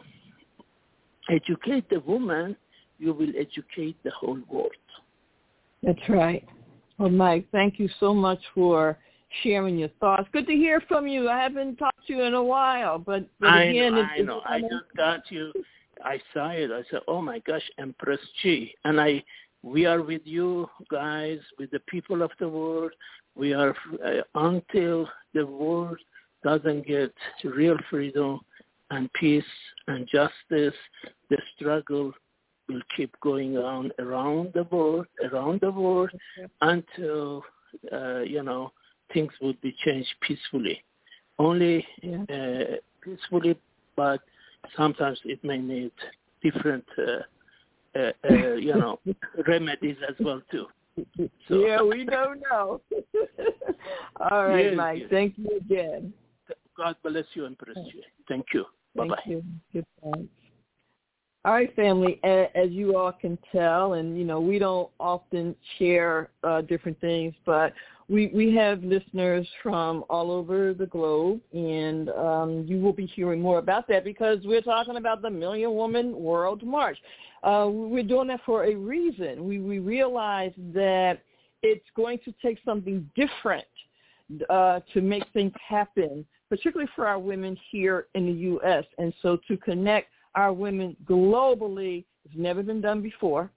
educate the woman, you will educate the whole world. That's right. Well, Mike, thank you so much for sharing your thoughts. Good to hear from you. I haven't talked to you in a while, but, but I again, know, it, I know. I just got you. I saw it. I said, "Oh my gosh, Empress Chi," and I, we are with you guys, with the people of the world. We are uh, until the world doesn't get real freedom and peace and justice. The struggle will keep going on around the world, around the world, until uh, you know, things would be changed peacefully. Only yeah. uh, peacefully, but sometimes it may need different, uh, uh, uh, you know, remedies as well too. So. Yeah, we don't know. All right, yes, Mike. yes. Thank you again. God bless you, Empress. Thank you. Bye bye. Thank you. Goodbye. All right, family, as you all can tell, and, you know, we don't often share uh, different things, but we, we have listeners from all over the globe, and um, you will be hearing more about that because we're talking about the Million Woman World March. Uh, we're doing that for a reason. We, we realize that it's going to take something different uh, to make things happen, particularly for our women here in the U S, and so to connect our women globally has never been done before.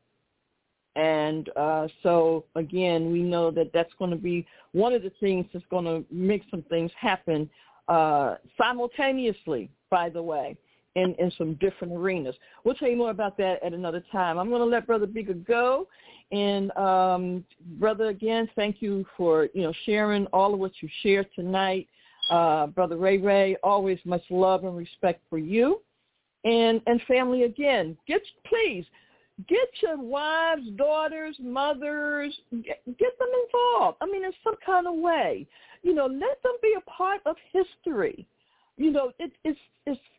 And uh, so, again, we know that that's going to be one of the things that's going to make some things happen uh, simultaneously, by the way, in, in some different arenas. We'll tell you more about that at another time. I'm going to let Brother Bigger go. And, um, Brother, again, thank you for, you know, sharing all of what you shared tonight. Uh, Brother Ray Ray, always much love and respect for you. And and family, again, get please get your wives, daughters, mothers, get, get them involved. I mean, in some kind of way, you know, let them be a part of history. You know, it, it's it's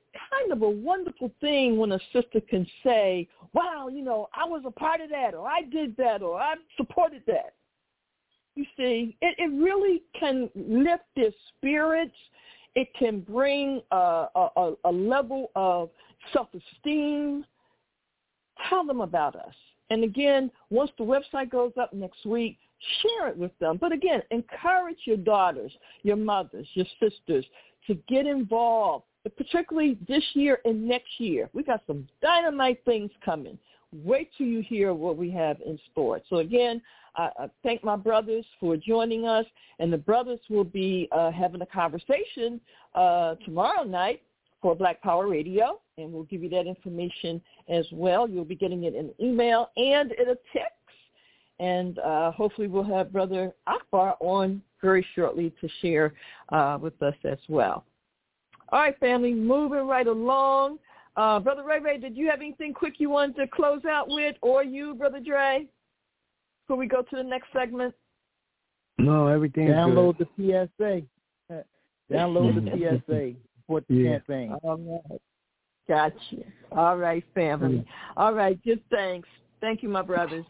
kind of a wonderful thing when a sister can say, wow, you know, I was a part of that, or I did that, or I supported that. You see, it, it really can lift their spirits. It can bring a, a, a level of self-esteem. Tell them about us. And again, once the website goes up next week, share it with them. But again, encourage your daughters, your mothers, your sisters to get involved, particularly this year and next year. We got some dynamite things coming. Wait till you hear what we have in store. So again, I, I thank my brothers for joining us, and the brothers will be uh, having a conversation uh, tomorrow night for Black Power Radio, and we'll give you that information as well. You'll be getting it in an email and in a text, and uh, hopefully we'll have Brother Akbar on very shortly to share uh, with us as well. All right, family, moving right along. Uh, Brother Ray Ray, did you have anything quick you wanted to close out with, or you, Brother Dre, before we go to the next segment? No, everything's Download good. the P S A. Download the P S A. Support the Yeah. campaign. All right. Gotcha. All right, family. All right, just thanks. Thank you, my brothers.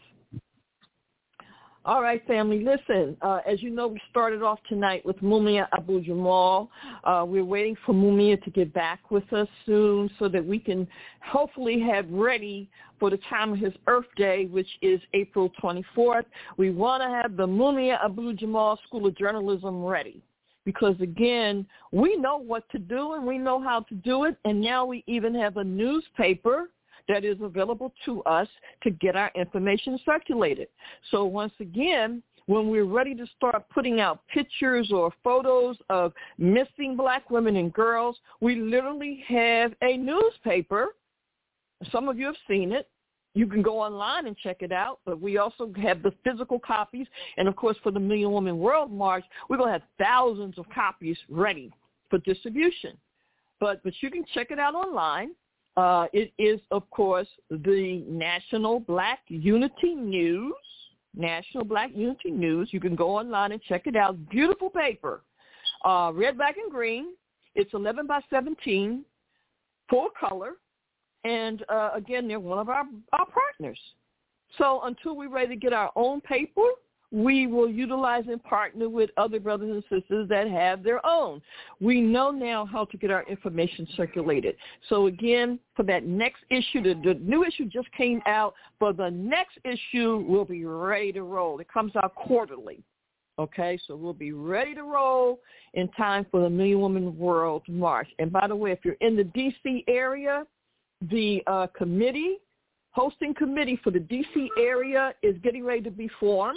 All right, family, listen, uh, as you know, we started off tonight with Mumia Abu Jamal. Uh, we're waiting for Mumia to get back with us soon so that we can hopefully have ready for the time of his Earth Day, which is April twenty-fourth. We want to have the Mumia Abu Jamal School of Journalism ready because, again, we know what to do and we know how to do it, and now we even have a newspaper that is available to us to get our information circulated. So once again, when we're ready to start putting out pictures or photos of missing black women and girls, we literally have a newspaper. Some of you have seen it. You can go online and check it out, but we also have the physical copies. And, of course, for the Million Woman World March, we're going to have thousands of copies ready for distribution. But, but you can check it out online. Uh, it is, of course, the National Black Unity News, National Black Unity News. You can go online and check it out. Beautiful paper, uh, red, black, and green. It's eleven by seventeen, full color. And, uh, again, they're one of our, our partners. So until we're ready to get our own paper, we will utilize and partner with other brothers and sisters that have their own. We know now how to get our information circulated. So, again, for that next issue, the, the new issue just came out. For the next issue, we'll be ready to roll. It comes out quarterly. Okay, so we'll be ready to roll in time for the Million Woman World March. And, by the way, if you're in the D C area, the uh, committee, hosting committee for the D C area is getting ready to be formed.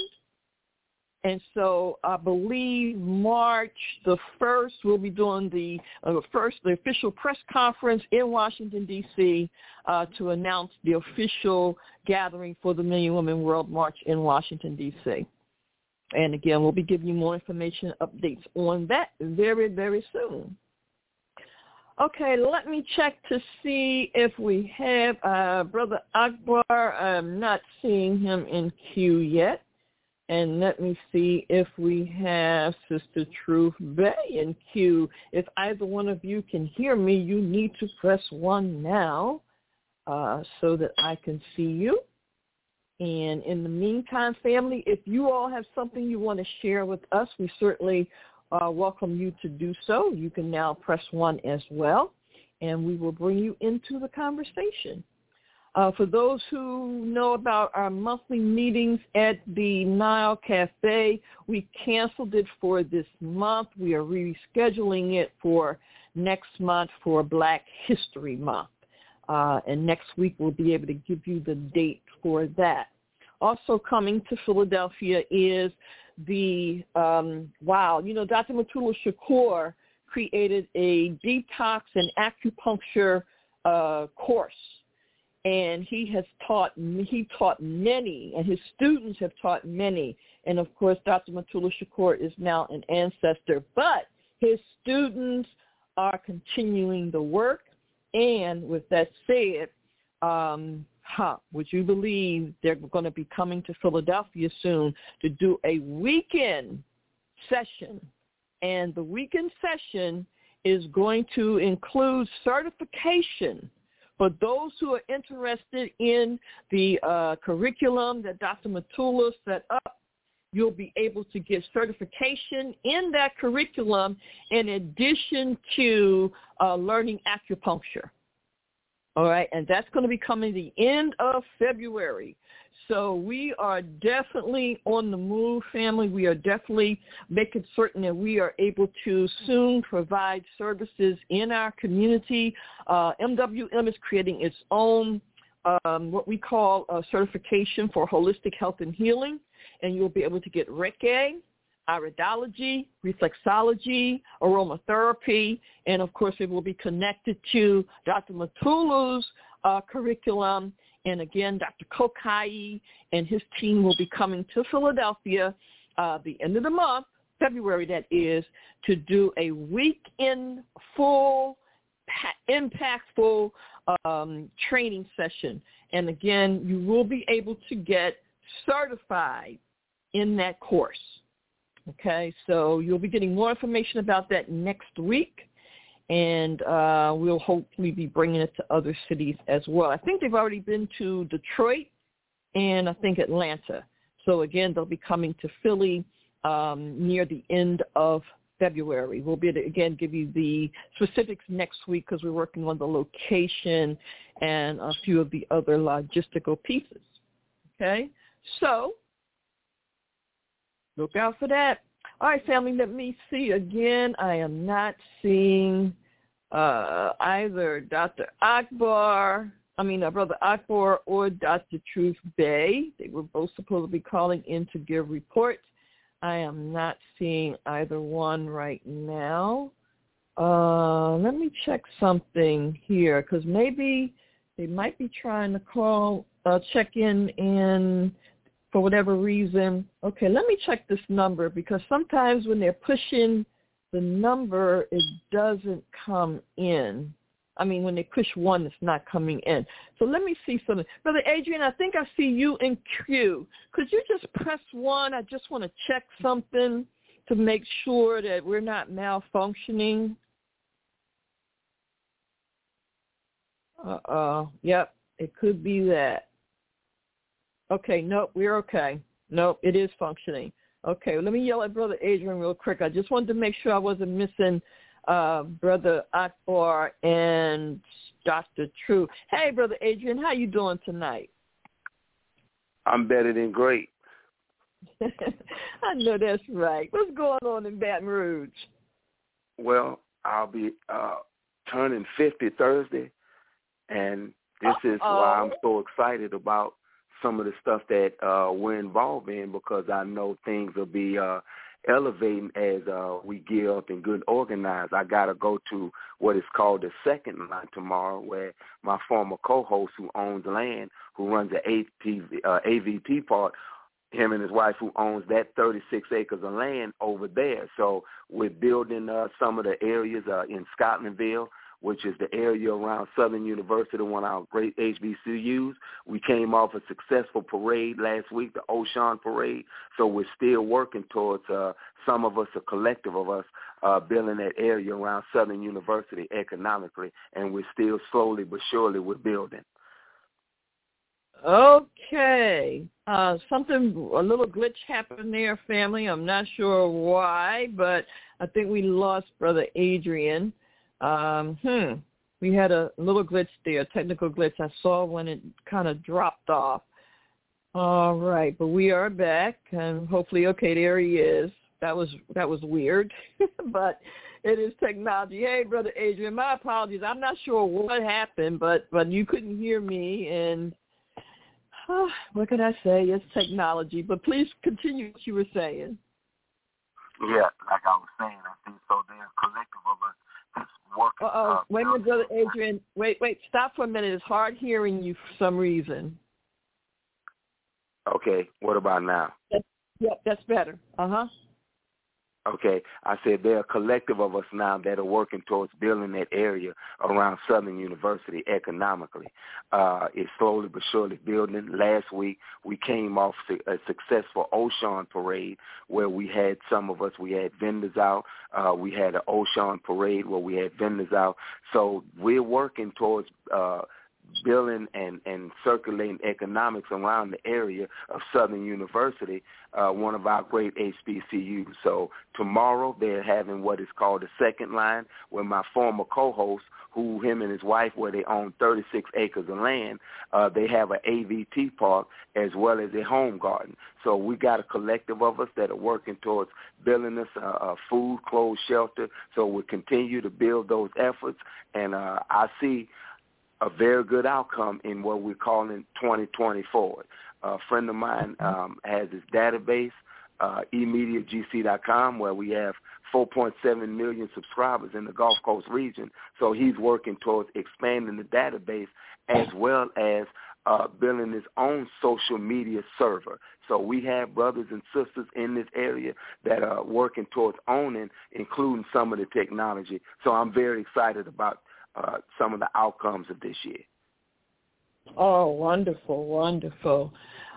And so I believe March the first, we'll be doing the uh, first, the official press conference in Washington, D C, uh, to announce the official gathering for the Million Women World March in Washington, D C. And again, we'll be giving you more information, updates on that very, very soon. Okay, let me check to see if we have uh, Brother Akbar. I'm not seeing him in queue yet. And let me see if we have Sister Truth Bay in queue. If either one of you can hear me, you need to press one now uh, so that I can see you. And in the meantime, family, if you all have something you want to share with us, we certainly uh, welcome you to do so. You can now press one as well, and we will bring you into the conversation. Uh, for those who know about our monthly meetings at the Nile Cafe, we canceled it for this month. We are rescheduling it for next month for Black History Month. Uh, and next week we'll be able to give you the date for that. Also coming to Philadelphia is the, um, wow, you know, Doctor Mutulu Shakur created a detox and acupuncture uh, course. And he has taught, he taught many, and his students have taught many. And, of course, Doctor Mutulu Shakur is now an ancestor. But his students are continuing the work. And with that said, um, huh, would you believe they're going to be coming to Philadelphia soon to do a weekend session? And the weekend session is going to include certification for those who are interested in the uh, curriculum that Doctor Matula set up. You'll be able to get certification in that curriculum in addition to uh, learning acupuncture. All right, and that's going to be coming the end of February. So we are definitely on the move, family. We are definitely making certain that we are able to soon provide services in our community. Uh, M W M is creating its own um, what we call a certification for holistic health and healing, and you'll be able to get Reiki, iridology, reflexology, aromatherapy, and, of course, it will be connected to Doctor Matulu's uh, curriculum. And, again, Doctor Kokai and his team will be coming to Philadelphia uh, the end of the month, February that is, to do a weekend full, impactful um, training session. And, again, you will be able to get certified in that course. Okay, so you'll be getting more information about that next week, and uh, we'll hopefully be bringing it to other cities as well. I think they've already been to Detroit and I think Atlanta. So, again, they'll be coming to Philly um, near the end of February. We'll be able to, again, give you the specifics next week because we're working on the location and a few of the other logistical pieces. Okay, so look out for that. All right, family, let me see again. I am not seeing uh, either Doctor Akbar, I mean, uh, Brother Akbar or Doctor Truth Bay. They were both supposed to be calling in to give reports. I am not seeing either one right now. Uh, let me check something here because maybe they might be trying to call, uh, check in and for whatever reason. Okay, let me check this number because sometimes when they're pushing the number, it doesn't come in. I mean, when they push one, it's not coming in. So let me see something. Brother Adrian, I think I see you in queue. Could you just press one? I just want to check something to make sure that we're not malfunctioning. Uh-oh. Yep, it could be that. Okay, nope, we're okay. Nope, it is functioning. Okay, let me yell at Brother Adrian real quick. I just wanted to make sure I wasn't missing uh, Brother Akbar and Doctor True. Hey, Brother Adrian, how you doing tonight? I'm better than great. I know that's right. What's going on in Baton Rouge? Well, I'll be uh, turning fifty Thursday, and this Uh-oh. is why I'm so excited about some of the stuff that uh, we're involved in because I know things will be uh, elevating as uh, we gear up and get organized. I got to go to what is called the second line tomorrow where my former co-host who owns land, who runs the A P, uh, A V P part, him and his wife who owns that thirty-six acres of land over there. So we're building uh, some of the areas uh, in Scotlandville, which is the area around Southern University, one of our great H B C Us. We came off a successful parade last week, the Ocean Parade, so we're still working towards uh, some of us, a collective of us, uh, building that area around Southern University economically, and we're still slowly but surely we're building. Okay. Uh, something, a little glitch happened there, family. I'm not sure why, but I think we lost Brother Adrian. Um, hmm, we had a little glitch there, a technical glitch. I saw when it kind of dropped off. All right, but we are back, and hopefully, okay, there he is. That was that was weird, but it is technology. Hey, Brother Adrian, my apologies. I'm not sure what happened, but but you couldn't hear me, and uh, what can I say? It's technology. But please continue what you were saying. Yeah, like I was saying, I think so. There's a collective of us. Uh oh, wait a minute, Brother Adrian. Wait, wait, stop for a minute. It's hard hearing you for some reason. Okay, what about now? That's, yep, that's better. Uh-huh. Okay, I said there are a collective of us now that are working towards building that area around Southern University economically. Uh, it's slowly but surely building. Last week, we came off a successful Ocean parade where we had some of us, we had vendors out. Uh, we had an Ocean parade where we had vendors out. So we're working towards uh, building and, and circulating economics around the area of Southern University, uh, one of our great H B C Us. So tomorrow they're having what is called the second line, where my former co-host, who him and his wife, where they own thirty-six acres of land, uh, they have an A V T park as well as a home garden. So we got a collective of us that are working towards building us uh, uh, food, clothes, shelter. So we'll continue to build those efforts, and uh, I see a very good outcome in what we're calling twenty twenty forward. A friend of mine um, has his database, uh, e media g c dot com, where we have four point seven million subscribers in the Gulf Coast region. So he's working towards expanding the database as well as uh, building his own social media server. So we have brothers and sisters in this area that are working towards owning, including some of the technology. So I'm very excited about Uh, some of the outcomes of this year. Oh, wonderful, wonderful.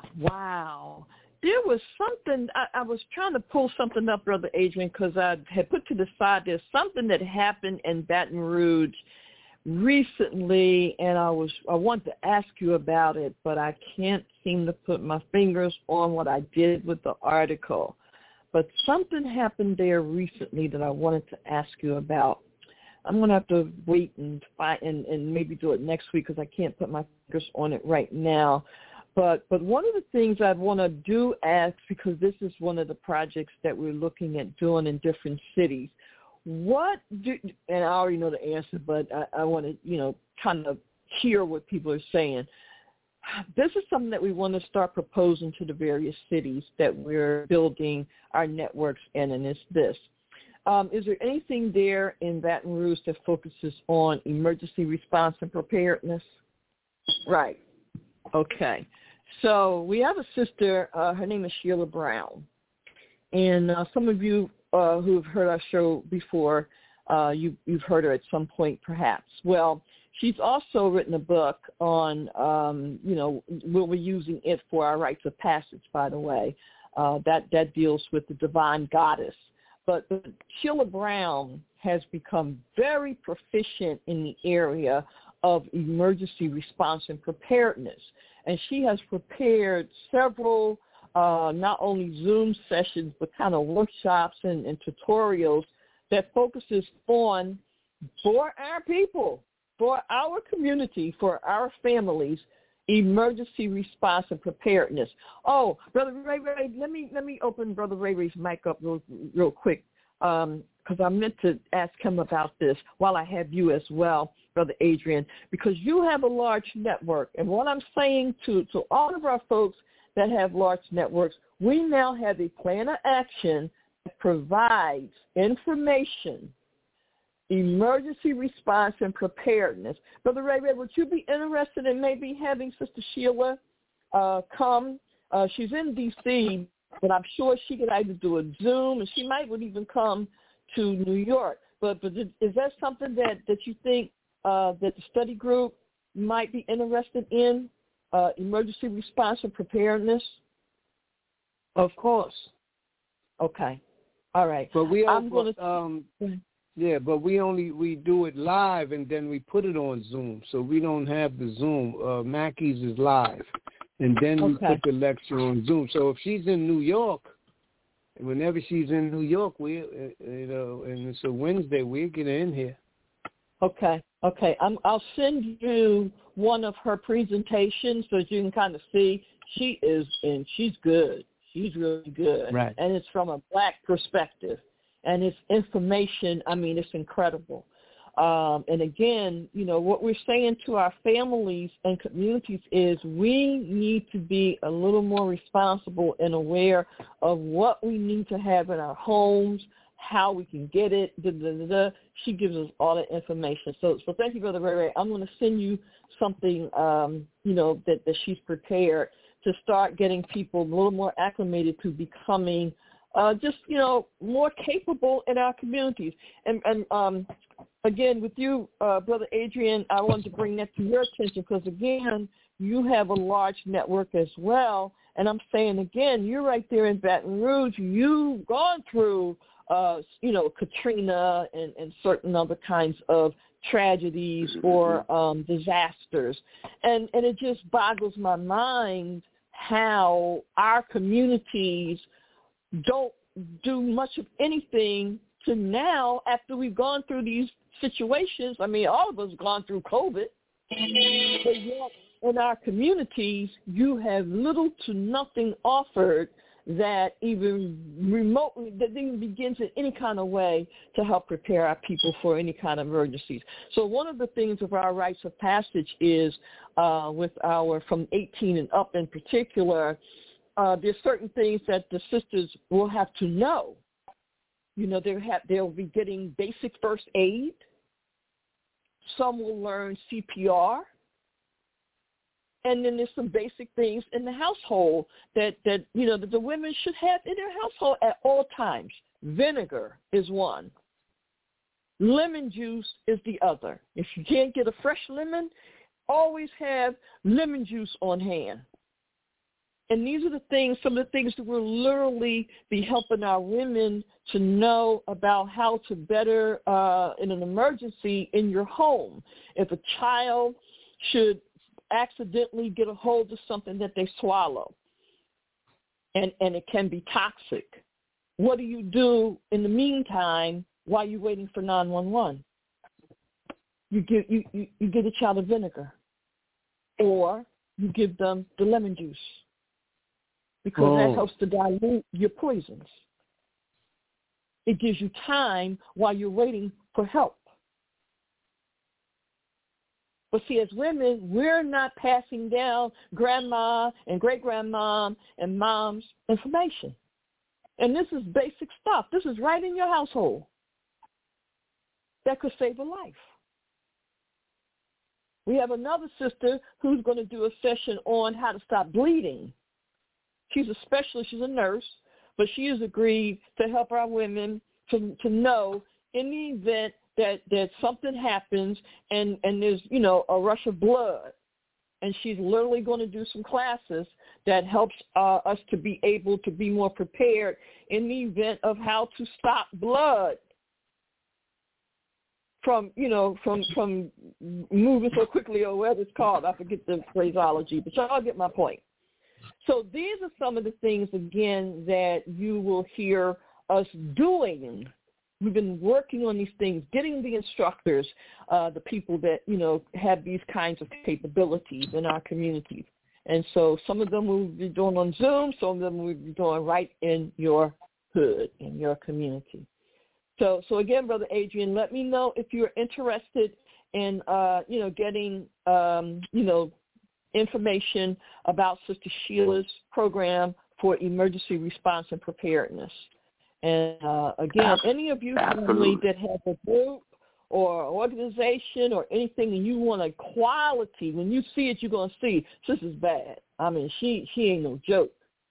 Wow. There was something, I, I was trying to pull something up, Brother Adrian, because I had put to the side there's something that happened in Baton Rouge recently, and I was I want to ask you about it, but I can't seem to put my fingers on what I did with the article. But something happened there recently that I wanted to ask you about. I'm going to have to wait and find and, and maybe do it next week because I can't put my fingers on it right now. But but one of the things I want to do ask, because this is one of the projects that we're looking at doing in different cities, what do, and I already know the answer, but I, I want to, you know, kind of hear what people are saying. This is something that we want to start proposing to the various cities that we're building our networks in, and it's this. Um, is there anything there in Baton Rouge that focuses on emergency response and preparedness? Right. Okay. So we have a sister. Uh, her name is Sheila Brown. And uh, some of you uh, who have heard our show before, uh, you, you've heard her at some point perhaps. Well, she's also written a book on, um, you know, we'll be using it for our rites of passage, by the way. Uh, that, that deals with the divine goddess. But Sheila Brown has become very proficient in the area of emergency response and preparedness. And she has prepared several, uh, not only Zoom sessions, but kind of workshops and, and tutorials that focuses on, for our people, for our community, for our families, emergency response and preparedness. Oh, Brother Ray Ray, let me let me open Brother Ray Ray's mic up real, real quick, because um, I meant to ask him about this while I have you as well, Brother Adrian, because you have a large network. And what I'm saying to, to all of our folks that have large networks, we now have a plan of action that provides information, emergency response and preparedness. Brother Ray Ray, would you be interested in maybe having Sister Sheila uh, come? Uh, she's in D C, but I'm sure she could either do a Zoom, and she might would even come to New York. But, but is that something that, that you think uh, that the study group might be interested in, uh, emergency response and preparedness? Of course. Okay. All right. But we I'm also, gonna... um, yeah, but we only, we do it live and then we put it on Zoom. So we don't have the Zoom. Uh, Mackey's is live. And then we okay. put the lecture on Zoom. So if she's in New York, whenever she's in New York, we, uh, you know, and it's a Wednesday, we'll get in here. Okay. Okay. I'm, I'll send you one of her presentations so that you can kind of see. She is, and she's good. She's really good. Right. And it's from a black perspective. And it's information, I mean, it's incredible. Um, and again, you know, what we're saying to our families and communities is we need to be a little more responsible and aware of what we need to have in our homes, how we can get it. Da, da, da, da. She gives us all that information. So, so thank you, Brother Ray Ray. I'm going to send you something, um, you know, that, that she's prepared to start getting people a little more acclimated to becoming uh, just, you know, more capable in our communities. And, and um, again, with you, uh, Brother Adrian, I wanted to bring that to your attention because, again, you have a large network as well. And I'm saying, again, you're right there in Baton Rouge. You've gone through, uh, you know, Katrina and, and certain other kinds of tragedies or um, disasters. And, and it just boggles my mind how our communities don't do much of anything to now after we've gone through these situations. I mean, all of us have gone through COVID. But yet in our communities, you have little to nothing offered that even remotely, that even begins in any kind of way to help prepare our people for any kind of emergencies. So one of the things of our rites of passage is uh, with our from eighteen and up in particular, uh, there's certain things that the sisters will have to know. You know, they'll, have, they'll be getting basic first aid. Some will learn C P R. And then there's some basic things in the household that, that you know, that the women should have in their household at all times. Vinegar is one. Lemon juice is the other. If you can't get a fresh lemon, always have lemon juice on hand. And these are the things, some of the things that will literally be helping our women to know about how to better, uh, in an emergency in your home. If a child should accidentally get a hold of something that they swallow, and, and it can be toxic, what do you do in the meantime while you're waiting for nine one one? You give, you, you, you give the child a vinegar, or you give them the lemon juice, because oh. that helps to dilute your poisons. It gives you time while you're waiting for help. But see, as women, we're not passing down grandma and great-grandma and mom's information. And this is basic stuff. This is right in your household that could save a life. We have another sister who's going to do a session on how to stop bleeding. She's a specialist. She's a nurse, but she has agreed to help our women to, to know in the event that, that something happens and, and there's, you know, a rush of blood. And she's literally going to do some classes that helps uh, us to be able to be more prepared in the event of how to stop blood from, you know, from from moving so quickly, or whatever it's called. I forget the phraseology, but y'all get my point. So these are some of the things, again, that you will hear us doing. We've been working on these things, getting the instructors, uh, the people that, you know, have these kinds of capabilities in our communities. And so some of them we'll be doing on Zoom, some of them we'll be doing right in your hood, in your community. So, so again, Brother Adrian, let me know if you're interested in, uh, you know, getting, um, you know, information about Sister Sheila's program for emergency response and preparedness. And uh, again, any of you family that have a group or organization or anything and you want a quality, when you see it, you're going to see, this is bad. I mean, she, she ain't no joke.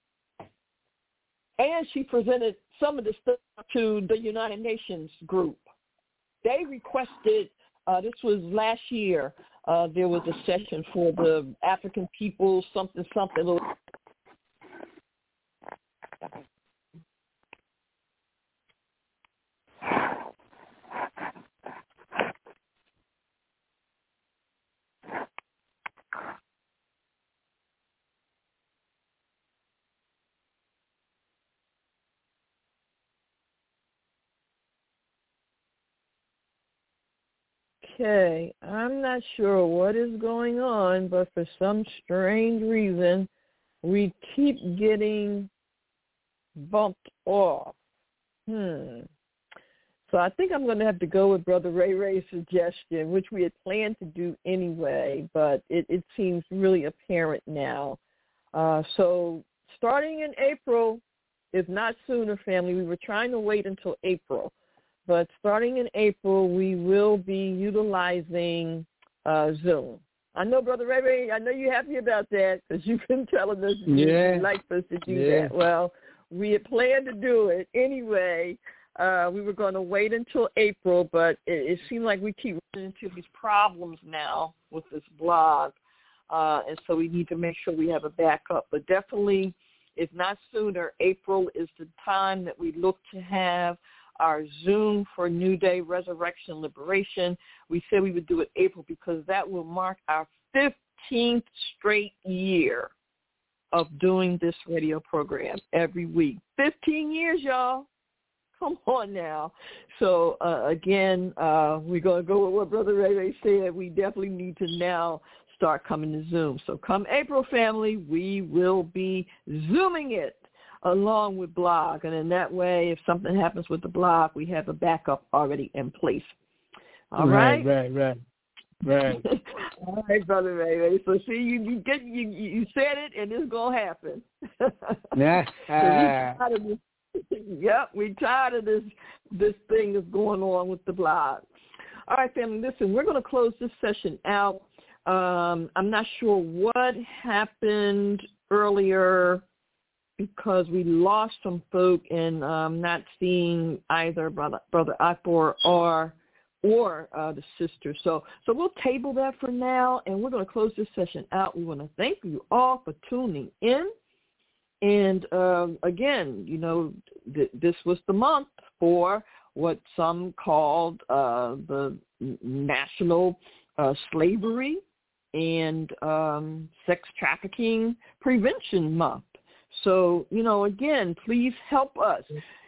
And she presented some of the stuff to the United Nations group. They requested, uh, this was last year, uh, there was a session for the African people, something, something. Okay, I'm not sure what is going on, but for some strange reason, we keep getting bumped off. Hmm. So I think I'm going to have to go with Brother Ray Ray's suggestion, which we had planned to do anyway, but it, it seems really apparent now. Uh, so starting in April, if not sooner, family, we were trying to wait until April. But starting in April, we will be utilizing uh, Zoom. I know, Brother Ray Ray, I know you're happy about that because you've been telling us you yeah. like us to do yeah. that. Well, we had planned to do it anyway. Uh, we were going to wait until April, but it, it seemed like we keep running into these problems now with this blog. Uh, and so we need to make sure we have a backup. But definitely, if not sooner, April is the time that we look to have our Zoom for New Day Resurrection Liberation. We said we would do it April because that will mark our fifteenth straight year of doing this radio program every week. fifteen years, y'all. Come on now. So, uh, again, uh, we're going to go with what Brother Ray Ray said. We definitely need to now start coming to Zoom. So come April, family, we will be Zooming it along with blog. And in that way, if something happens with the blog, we have a backup already in place. All right? Right, right, right. Right. All right, Brother Ray Ray. So see, you you, get, you you said it, and it's going to happen. Yeah. so we yep, we tired of this this thing that's going on with the blog. All right, family, listen, we're going to close this session out. Um, I'm not sure what happened earlier because we lost some folk and um, not seeing either Brother Brother Akbar or or uh, the sister. So so we'll table that for now, and we're going to close this session out. We want to thank you all for tuning in. And um, again, you know, th- this was the month for what some called uh, the National uh, Slavery and um, Sex Trafficking Prevention Month. So, you know, again, please help us.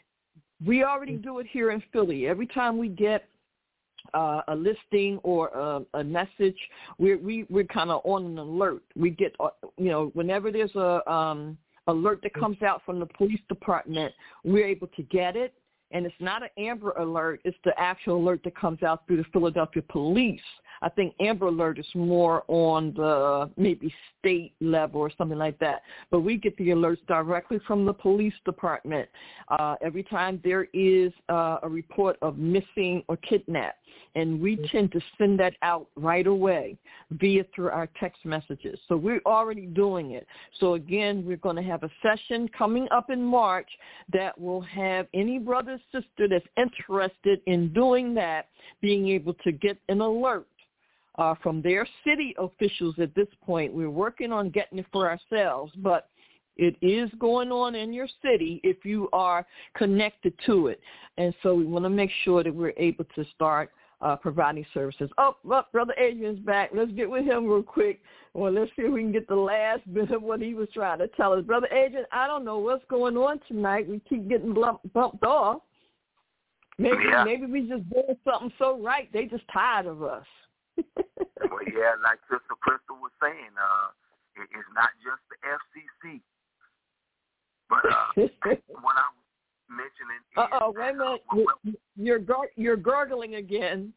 We already do it here in Philly. Every time we get uh, a listing or a, a message, we're, we, we're kind of on an alert. We get, uh, you know, whenever there's a um, alert that comes out from the police department, we're able to get it. And it's not an Amber Alert. It's the actual alert that comes out through the Philadelphia police. I think Amber Alert is more on the maybe state level or something like that. But we get the alerts directly from the police department uh, every time there is uh, a report of missing or kidnapped. And we tend to send that out right away via through our text messages. So we're already doing it. So, again, we're going to have a session coming up in March that will have any brother, sister that's interested in doing that being able to get an alert uh, from their city officials at this point. We're working on getting it for ourselves, but it is going on in your city if you are connected to it. And so we want to make sure that we're able to start Uh, providing services. Oh, well, Brother Adrian's back. Let's get with him real quick. Well, let's see if we can get the last bit of what he was trying to tell us. Brother Adrian, I don't know what's going on tonight. We keep getting bump, bumped off. Maybe yeah. maybe we just doing something so right, they just tired of us. Well, yeah, like Sister Crystal was saying, uh, it, it's not just the F C C. But uh, when I was mentioning is, Uh-oh, wait a minute. Uh, well, you're, gar- you're gargling again.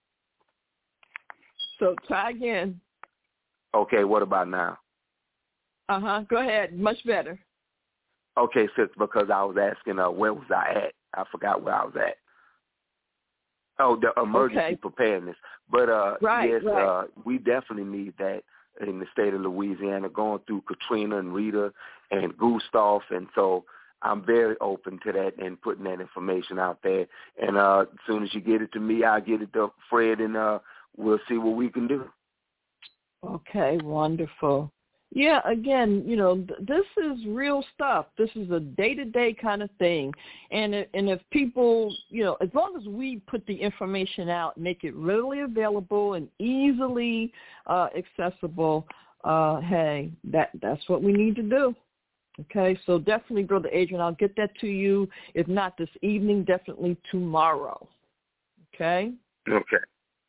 So try again. Okay, what about now? Uh-huh, go ahead. Much better. Okay, sis, because I was asking uh, where was I at? I forgot where I was at. Oh, the emergency okay. preparedness. But, uh, right, yes, right. Uh, we definitely need that in the state of Louisiana, going through Katrina and Rita and Gustav. And so I'm very open to that and putting that information out there. And uh, as soon as you get it to me, I'll get it to Fred, and uh, we'll see what we can do. Okay, wonderful. Yeah, again, you know, th- this is real stuff. This is a day-to-day kind of thing. And, it, and if people, you know, as long as we put the information out, make it readily available and easily uh, accessible, uh, hey, that that's what we need to do. Okay, so definitely, Brother Adrian, I'll get that to you. If not this evening, definitely tomorrow. Okay? Okay.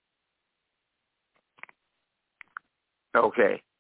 Okay.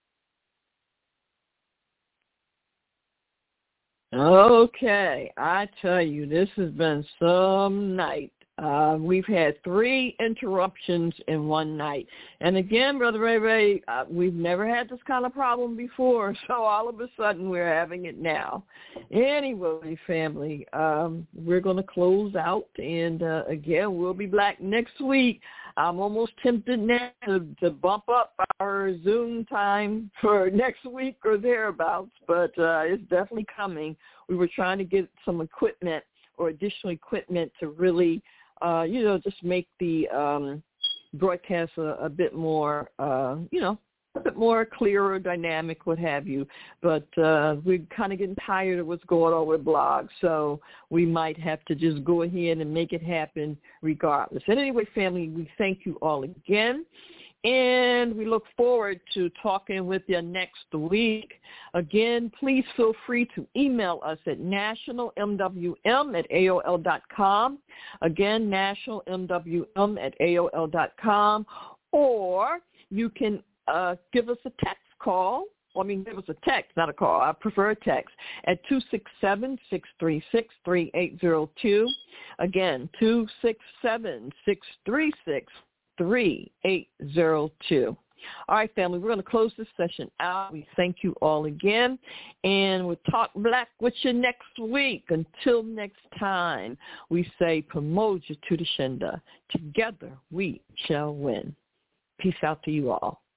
Okay, I tell you, this has been some night. Uh, we've had three interruptions in one night. And again, Brother Ray Ray, uh, we've never had this kind of problem before, so all of a sudden we're having it now. Anyway, family, um, we're going to close out, and uh, again, we'll be back next week. I'm almost tempted now to, to bump up our Zoom time for next week or thereabouts, but uh, it's definitely coming. We were trying to get some equipment or additional equipment to really, uh, you know, just make the um, broadcast a, a bit more, uh, you know, a bit more clearer, dynamic, what have you. But uh, we're kind of getting tired of what's going on with blogs, so we might have to just go ahead and make it happen regardless. And anyway, family, we thank you all again. And we look forward to talking with you next week. Again, please feel free to email us at national m w m at a o l dot com. Again, national m w m at a o l dot com. Or you can uh, give us a text call. Well, I mean, give us a text, not a call. I prefer a text at two six seven, six three six, three eight zero two. Again, two six seven, six three six, three eight zero two. All right, family, we're going to close this session out. We thank you all again, and we'll talk black with you next week. Until next time, we say, Pamoja to the Shenda. Together we shall win. Peace out to you all.